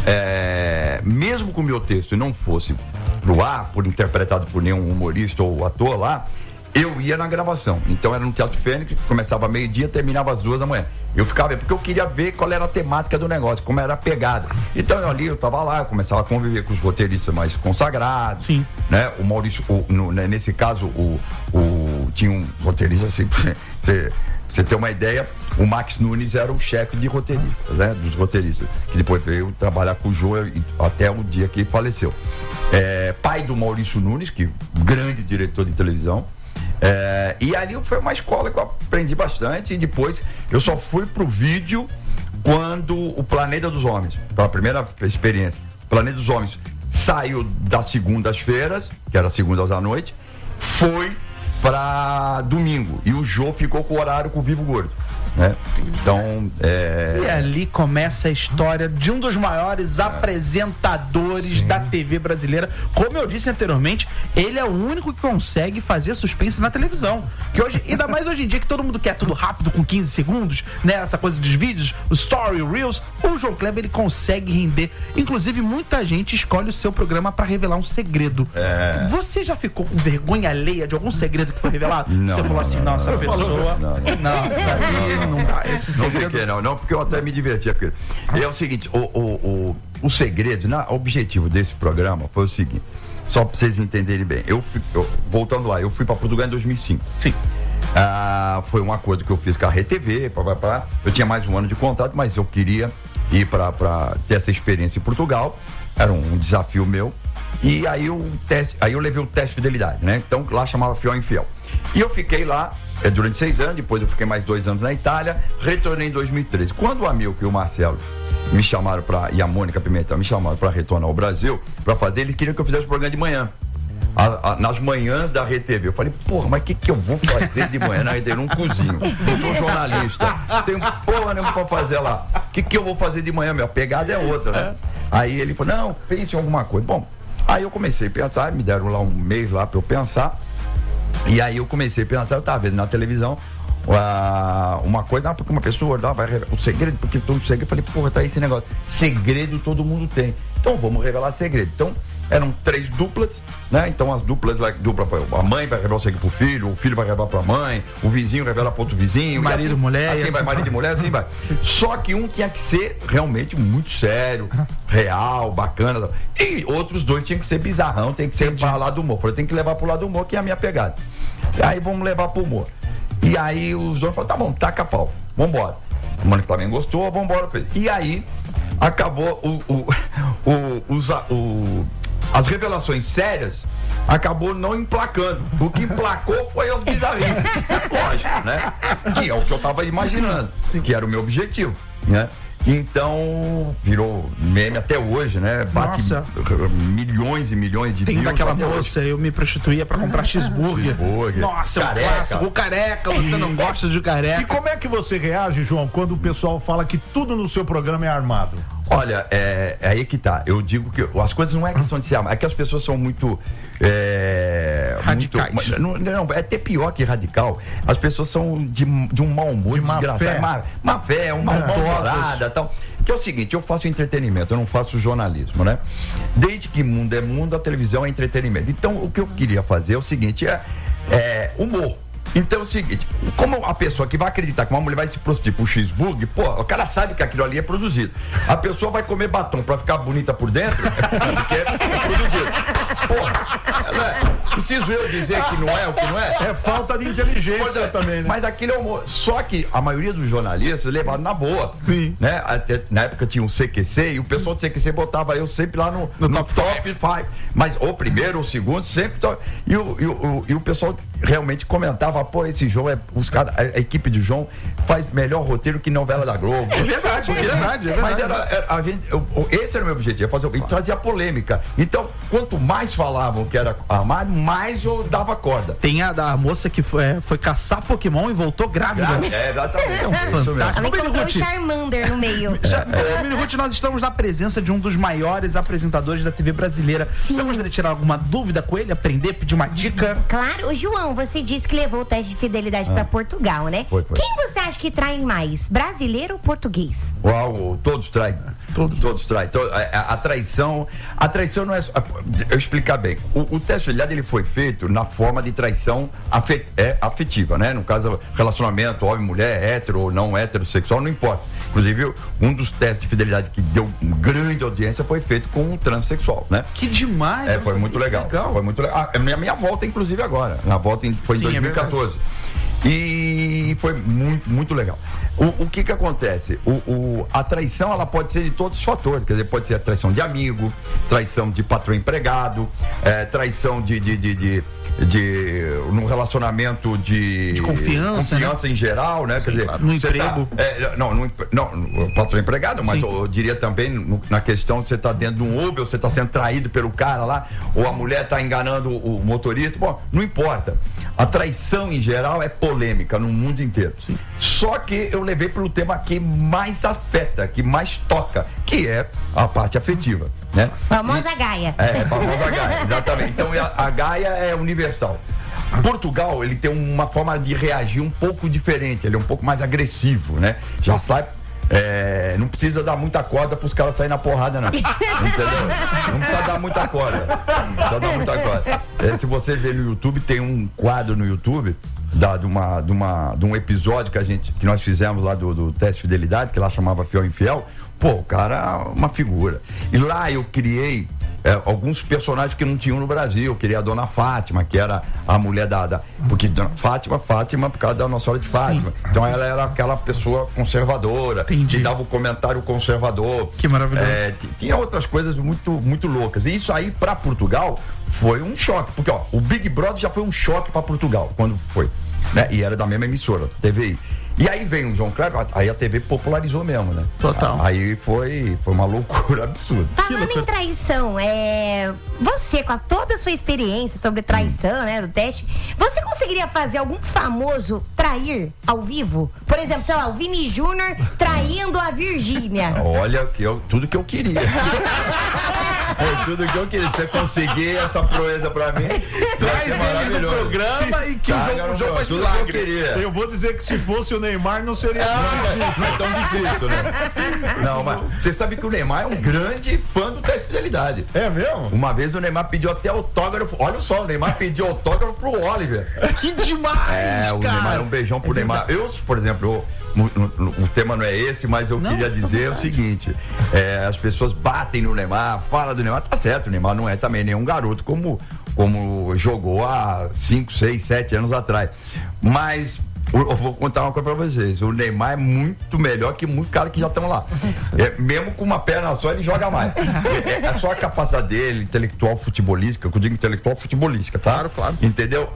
Speaker 13: é, mesmo que o meu texto não fosse pro ar, por interpretado por nenhum humorista ou ator lá, eu ia na gravação. Então era no Teatro Fênix, começava meio-dia, terminava às duas da manhã. Eu ficava, porque eu queria ver qual era a temática do negócio, como era a pegada. Então eu ali, eu tava lá, eu começava a conviver com os roteiristas mais consagrados.
Speaker 10: Sim.
Speaker 13: Né? O Maurício, o, no, né, nesse caso, o, o, tinha um roteirista assim, você, você ter uma ideia, o Max Nunes era o chefe de roteiristas, né? Dos roteiristas, que depois veio trabalhar com o Jô até o dia que ele faleceu. É, pai do Maurício Nunes, que grande diretor de televisão. É, e ali foi uma escola que eu aprendi bastante. E depois eu só fui pro vídeo quando o Planeta dos Homens, pela primeira experiência, o Planeta dos Homens saiu das segundas-feiras, que era segundas à noite, foi para domingo. E o Jô ficou com o horário com o Vivo Gordo. né? Então, é...
Speaker 10: E ali começa a história de um dos maiores apresentadores Sim. da T V brasileira. Como eu disse anteriormente, ele é o único que consegue fazer suspense na televisão. Que hoje, ainda mais hoje em dia que todo mundo quer tudo rápido, com quinze segundos, né? Essa coisa dos vídeos, o story, o reels. O João Kleber, ele consegue render. Inclusive, muita gente escolhe o seu programa para revelar um segredo.
Speaker 13: É...
Speaker 10: Você já ficou com vergonha alheia de algum segredo que foi revelado?
Speaker 13: Não,
Speaker 10: Você falou
Speaker 13: não,
Speaker 10: assim,
Speaker 13: não,
Speaker 10: nossa,
Speaker 13: não,
Speaker 10: pessoa...
Speaker 13: Não, não,
Speaker 10: não, isso aí não dá. Esse
Speaker 13: não
Speaker 10: segredo...
Speaker 13: fiquei, não, não, porque eu até me divertia. Porque é o seguinte, o, o, o, o segredo, né, o objetivo desse programa foi o seguinte, só para vocês entenderem bem. Eu, fui, eu voltando lá, eu fui para Portugal em dois mil e cinco.
Speaker 10: Sim.
Speaker 13: Ah, foi um acordo que eu fiz com a Rede T V, pá, pá, pá. Eu tinha mais um ano de contrato, mas eu queria ir para ter essa experiência em Portugal. Era um, um desafio meu. E aí, o teste, aí eu levei o teste de fidelidade, né? Então lá chamava Fiel Infiel. E eu fiquei lá é, durante seis anos, depois eu fiquei mais dois anos na Itália, retornei em dois mil e treze. Quando o Amilcar e o Marcelo me chamaram para, e a Mônica Pimentel me chamaram para retornar ao Brasil, para fazer, eles queriam que eu fizesse o programa de manhã. A, a, nas manhãs da Rede T V. Eu falei, porra, mas o que, que eu vou fazer de manhã na Rede T V? Eu não cozinho, eu sou jornalista, tenho porra nenhuma pra fazer lá. O que, que eu vou fazer de manhã? Minha pegada é outra, né? Aí ele falou, não, pense em alguma coisa. Bom, aí eu comecei a pensar, me deram lá um mês lá pra eu pensar. E aí eu comecei a pensar, eu tava vendo na televisão uh, uma coisa, ah, porque uma pessoa lá vai revelar o segredo, porque todo segredo. Eu falei, porra, tá aí esse negócio. Segredo todo mundo tem. Então vamos revelar segredo. Então, eram três duplas, né? Então as duplas, dupla, a mãe vai revelar o segredo pro filho, o filho vai revelar pra mãe, o vizinho revela pro outro vizinho.
Speaker 10: Marido,
Speaker 13: assim,
Speaker 10: mulher.
Speaker 13: Assim,
Speaker 10: assim
Speaker 13: vai, marido e mulher, assim vai. Só que um tinha que ser realmente muito sério, real, bacana. E outros dois tinham que ser bizarrão, tem que ser Entendi. Para lado do humor. Eu falei, tem que levar pro lado do humor, que é a minha pegada. E aí vamos levar pro humor. E aí os dois falaram, tá bom, taca pau, vambora. A Mônica também gostou, vambora. E aí acabou o, o, o, os, o as revelações sérias acabou não emplacando. O que emplacou foi as bizarrices. Lógico, né? Que é o que eu tava imaginando, que era o meu objetivo, né? Então, virou meme até hoje, né? Bate
Speaker 10: Nossa.
Speaker 13: milhões e milhões de
Speaker 10: Tem
Speaker 13: views.
Speaker 10: daquela moça, eu me prostituía pra comprar cheeseburger.
Speaker 13: Cheeseburger.
Speaker 10: Nossa, careca. É um clássico. O careca, você não gosta de careca.
Speaker 12: E como é que você reage, João, quando o pessoal fala que tudo no seu programa é armado?
Speaker 13: Olha, é, é aí que tá. Eu digo que as coisas não é questão de ser armado, é que as pessoas são muito... É,
Speaker 10: radicais.
Speaker 13: Muito, não, não, é até pior que radical. As pessoas são de, de um mau humor,
Speaker 12: de má
Speaker 13: desgraçado.
Speaker 12: fé.
Speaker 13: Má, má fé, uma maldosa, tal. Que é o seguinte, eu faço entretenimento, eu não faço jornalismo, né? Desde que mundo é mundo, a televisão é entretenimento. Então, o que eu queria fazer é o seguinte, é, é humor. Então é o seguinte, como a pessoa que vai acreditar que uma mulher vai se prostituir por cheeseburger, pô, o cara sabe que aquilo ali é produzido. A pessoa vai comer batom pra ficar bonita por dentro, é sabe que é produzido. Porra, né? Preciso eu dizer que não é o que não é?
Speaker 12: É falta de inteligência é, também, né?
Speaker 13: Mas aquilo é humor. Só que a maioria dos jornalistas levaram na boa.
Speaker 12: Sim.
Speaker 13: Né? Até, na época tinha um C Q C e o pessoal do C Q C botava eu sempre lá no, no, no top cinco. Mas ou primeiro ou segundo, sempre top. E o, e, o, e o pessoal realmente comentava, pô, esse João é. Os cara, a, a equipe de João faz melhor roteiro que novela da Globo.
Speaker 10: É verdade, é verdade, é verdade.
Speaker 13: Mas era, era, a gente, eu, esse era o meu objetivo, fazer, e trazia polêmica. Então, quanto mais falavam que era armado, mais eu dava corda.
Speaker 10: Tem a da moça que foi, foi caçar Pokémon e voltou grávida.
Speaker 13: Grávida, é, exatamente.
Speaker 10: É um fantástico.
Speaker 11: Ela colocou o Charmander no meio.
Speaker 10: É, é. Minuto, nós estamos na presença de um dos maiores apresentadores da T V brasileira. Sim. Você gostaria de tirar alguma dúvida com ele, aprender, pedir uma dica?
Speaker 11: Claro. Ô, João, você disse que levou o teste de fidelidade ah. pra Portugal, né?
Speaker 13: Foi, foi.
Speaker 11: Quem você acha que trai mais, brasileiro ou português?
Speaker 13: Uau, todos traem. Todos, todos traem. A, a traição, a traição não é... Eu explicar bem. O, o teste de fidelidade, ele foi feito na forma de traição afet, é, afetiva, né? No caso, relacionamento, homem, mulher, hétero ou não heterossexual, não importa. Inclusive, um dos testes de fidelidade que deu grande audiência foi feito com um transexual, né?
Speaker 10: Que demais!
Speaker 13: É, foi muito legal. legal. Foi muito legal. A minha, minha volta, inclusive, agora. Na volta em, foi em Sim, dois mil e quatorze. É e foi muito, muito legal. O, o que que acontece? O, o, a traição, ela pode ser de todos os fatores. Quer dizer, pode ser a traição de amigo, traição de patrão empregado, é, traição de... de, de, de de num relacionamento de,
Speaker 10: de confiança,
Speaker 13: confiança
Speaker 10: né?
Speaker 13: em geral, né? Sim, quer dizer,
Speaker 10: claro. No emprego.
Speaker 13: Tá, é, não, no, não, patrão empregado, mas eu, eu diria também no, na questão de você estar tá dentro de um Uber, você está sendo traído pelo cara lá, ou a mulher está enganando o, o motorista, bom, não importa. A traição, em geral, é polêmica no mundo inteiro. Sim. Só que eu levei para o tema que mais afeta, que mais toca, que é a parte afetiva, né?
Speaker 11: Famosa Gaia.
Speaker 13: É, a famosa Gaia, exatamente. Então, a, a Gaia é universal. Portugal, ele tem uma forma de reagir um pouco diferente, ele é um pouco mais agressivo, né? Já sai... É, não precisa dar muita corda para os caras saírem na porrada, não. Entendeu? Não precisa dar muita corda. Não precisa dar muita corda. É, se você ver no YouTube, tem um quadro no YouTube da, de, uma, de, uma, de um episódio que, a gente, que nós fizemos lá do, do teste de fidelidade, que lá chamava Fiel Infiel. Pô, o cara é uma figura. E lá eu criei é, alguns personagens que não tinham no Brasil. Eu queria a Dona Fátima, que era a mulher da... da porque Dona Fátima, Fátima por causa da Nossa Senhora de Fátima. Sim. Então ela era aquela pessoa conservadora. Entendi. Que dava o comentário conservador.
Speaker 10: Que maravilhoso.
Speaker 13: É, t- tinha outras coisas muito, muito loucas. E isso aí, pra Portugal, foi um choque. Porque, ó, o Big Brother já foi um choque pra Portugal, quando foi. Né? E era da mesma emissora, T V I. E aí veio o João Kleber, aí a T V popularizou mesmo, né?
Speaker 10: Total.
Speaker 13: Aí foi, foi uma loucura absurda.
Speaker 11: Falando em traição, é... você, com a, toda a sua experiência sobre traição, né, do teste, você conseguiria fazer algum famoso trair ao vivo? Por exemplo, sei lá, o Vini Júnior traindo a Virgínia.
Speaker 13: Olha, que eu, tudo que eu queria. Foi tudo que eu queria. Se você conseguir essa proeza pra mim,
Speaker 12: traz
Speaker 13: ele maravilhoso.
Speaker 12: no programa
Speaker 13: Se,
Speaker 12: e que o João, o João faz
Speaker 13: tudo
Speaker 12: milagre.
Speaker 13: que eu queria.
Speaker 12: Eu vou dizer que se fosse o Neymar não seria
Speaker 13: ah, não é tão difícil, né? Não, mas você sabe que o Neymar é um grande fã do teste de fidelidade.
Speaker 12: É mesmo?
Speaker 13: Uma vez o Neymar pediu até autógrafo. Olha só, o Neymar pediu autógrafo pro Oliver.
Speaker 10: Que demais,
Speaker 13: é, o
Speaker 10: cara.
Speaker 13: Neymar, um beijão pro é Neymar. Eu, por exemplo, eu, o, o tema não é esse, mas eu não, queria dizer o seguinte: é, as pessoas batem no Neymar, falam do Neymar, tá certo, o Neymar não é também nenhum garoto como, como jogou há cinco, seis, sete anos atrás. Mas eu vou contar uma coisa pra vocês: o Neymar é muito melhor que muitos caras que já estão lá. É, mesmo com uma perna só, ele joga mais. É, é só a capacidade dele, intelectual futebolística, que eu digo intelectual futebolística, tá?
Speaker 10: Claro, claro.
Speaker 13: Entendeu?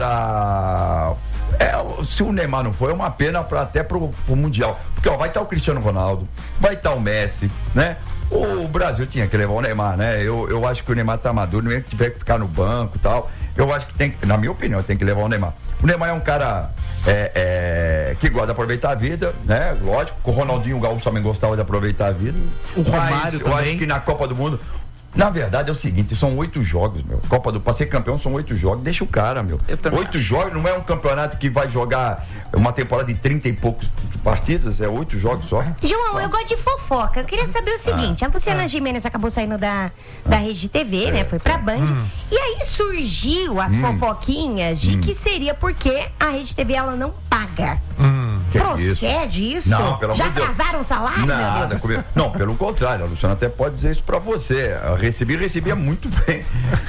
Speaker 13: Agora. É, se o Neymar não for, é uma pena pra, até pro, pro Mundial. Porque ó, vai estar o Cristiano Ronaldo, vai estar o Messi, né? O Brasil tinha que levar o Neymar, né? Eu, eu acho que o Neymar tá maduro, não é que tiver que ficar no banco e tal. Eu acho que tem, na minha opinião, tem que levar o Neymar. O Neymar é um cara é, é, que gosta de aproveitar a vida, né? Lógico, o Ronaldinho Gaúcho também gostava de aproveitar a vida.
Speaker 10: O Romário
Speaker 13: eu
Speaker 10: também.
Speaker 13: acho que na Copa do Mundo, na verdade é o seguinte, são oito jogos, meu. Copa do, pra ser campeão são oito jogos, deixa o cara, meu. Oito jogos não é um campeonato que vai jogar uma temporada de trinta e poucos partidas, é oito jogos só.
Speaker 11: João,
Speaker 13: só.
Speaker 11: eu gosto de fofoca. Eu queria saber o seguinte: ah, a Luciana ah, Gimenez acabou saindo da, da Rede T V, é, né? Foi pra Band. Hum. E aí surgiu as hum. fofoquinhas de hum. que seria porque a Rede T V ela não paga.
Speaker 13: Hum,
Speaker 11: Procede isso? isso?
Speaker 13: Não, pelo
Speaker 11: Já
Speaker 13: amor de Deus.
Speaker 11: atrasaram o salário?
Speaker 13: Nada, comigo. Não, pelo contrário, a Luciana até pode dizer isso pra você. Eu recebi, recebia muito bem.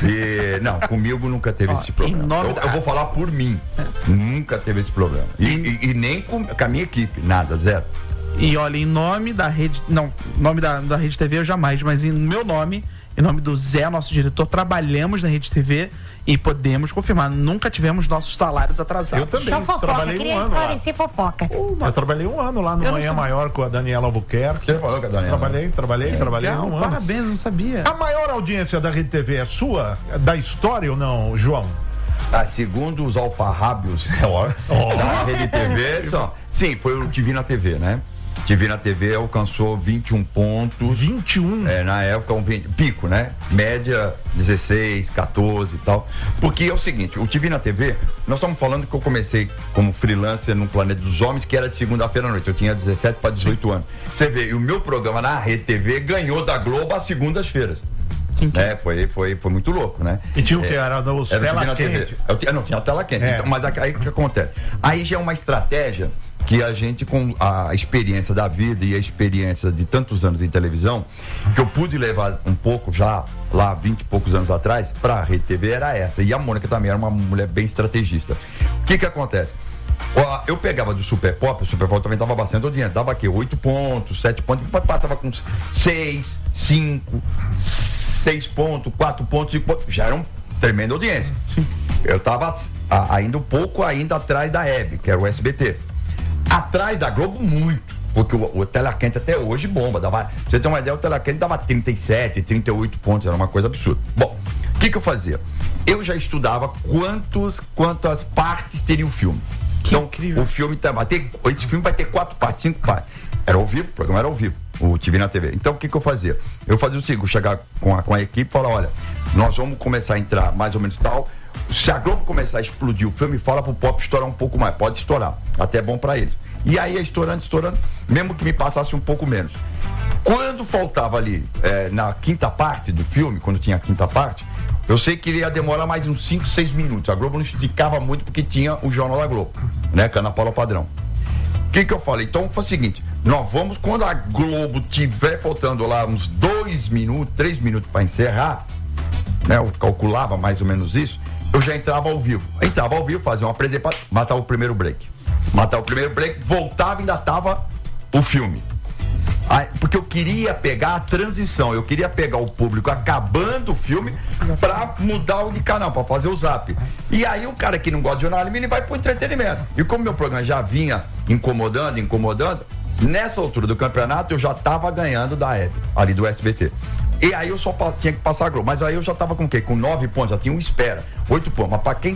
Speaker 13: E, não, comigo nunca teve Ó, esse problema. Eu, da... eu vou falar por mim. É. Nunca teve esse problema. E, e, e nem com, com a minha equipe, nada, zero.
Speaker 10: E olha, em nome da rede. Não, nome da, da Rede T V eu jamais, mas em meu nome, em nome do Zé, nosso diretor, trabalhamos na Rede T V e podemos confirmar, nunca tivemos nossos salários atrasados.
Speaker 12: Eu também.
Speaker 11: Só fofoca,
Speaker 12: trabalhei
Speaker 11: queria
Speaker 12: um
Speaker 11: esclarecer fofoca.
Speaker 12: Uh, eu trabalhei um ano lá no eu Manhã Maior com a Daniela Albuquerque.
Speaker 13: Você falou com a Daniela?
Speaker 12: Trabalhei, trabalhei,
Speaker 10: que
Speaker 12: trabalhei
Speaker 10: legal,
Speaker 12: um ano.
Speaker 10: Parabéns, não sabia.
Speaker 12: A maior audiência da Rede T V é sua? Da história ou não, João?
Speaker 13: Ah, segundo os alfarrábios oh. da Rede T V, só, sim, foi o Divina T V, né? Divina T V alcançou vinte e um pontos.
Speaker 12: vinte e um?
Speaker 13: É, na época, um vinte, pico, né? Média dezesseis, quatorze e tal. Porque é o seguinte, o Divina T V, nós estamos falando que eu comecei como freelancer no Planeta dos Homens, que era de segunda-feira à noite. Eu tinha dezessete para dezoito anos. Você vê, e o meu programa na Rede T V ganhou da Globo às segundas-feiras. É, foi, foi, foi muito louco, né?
Speaker 12: E tinha o que? Era dos
Speaker 13: era
Speaker 12: tela quente?
Speaker 13: Eu, não, tinha a tela quente. É. Então, mas aí o que acontece? Aí já é uma estratégia que a gente, com a experiência da vida e a experiência de tantos anos em televisão, que eu pude levar um pouco já, lá vinte e poucos anos atrás, pra Rede T V, era essa. E a Mônica também era uma mulher bem estrategista. O que que acontece? Eu pegava do Super Pop, o Super Pop também dava bastante audiência, dava aqui oito pontos, sete pontos, passava com seis, cinco, seis pontos, quatro pontos, cinco pontos, já era uma tremenda audiência. Sim. Eu tava ainda um pouco ainda atrás da Hebe, que era o S B T. Atrás da Globo, muito. Porque o, o Tela Quente até hoje bomba. Dava, pra você ter uma ideia, o Tela Quente dava trinta e sete, trinta e oito pontos, era uma coisa absurda. Bom, o que que eu fazia? eu já estudava quantos, quantas partes teria o filme.
Speaker 1: Que
Speaker 13: então,
Speaker 1: incrível.
Speaker 13: o filme tá, vai ter, esse filme vai ter quatro partes, cinco partes. Era ao vivo, o programa era ao vivo, o T V na T V. Então, o que que eu fazia? Eu fazia o seguinte, chegar com a, com a equipe e falar, olha, nós vamos começar a entrar mais ou menos tal. Se a Globo começar a explodir o filme, fala pro Pop estourar um pouco mais. Pode estourar, até é bom pra eles. E aí, estourando, estourando, mesmo que me passasse um pouco menos. Quando faltava ali, é, na quinta parte do filme, quando tinha a quinta parte, eu sei que ia demorar mais uns cinco, seis minutos. A Globo não esticava muito porque tinha o Jornal da Globo, né? Ana Paula Padrão. O que que eu falei? Então foi o seguinte, nós vamos, quando a Globo tiver faltando lá uns dois minutos, três minutos para encerrar, né? Eu calculava mais ou menos isso, eu já entrava ao vivo. Eu entrava ao vivo, fazia uma apresentação, matar o primeiro break. Matar o primeiro break, voltava e ainda tava o filme. Aí, porque eu queria pegar a transição, eu queria pegar o público acabando o filme pra mudar o de canal, pra fazer o zap. E aí o cara que não gosta de jornalismo, ele vai pro entretenimento. E como meu programa já vinha incomodando, incomodando, nessa altura do campeonato eu já tava ganhando da Hebe, ali do S B T. E aí eu só tinha que passar a Globo. Mas aí eu já tava com o quê? Com nove pontos, já tinha um espera. Oito pontos. Mas pra quem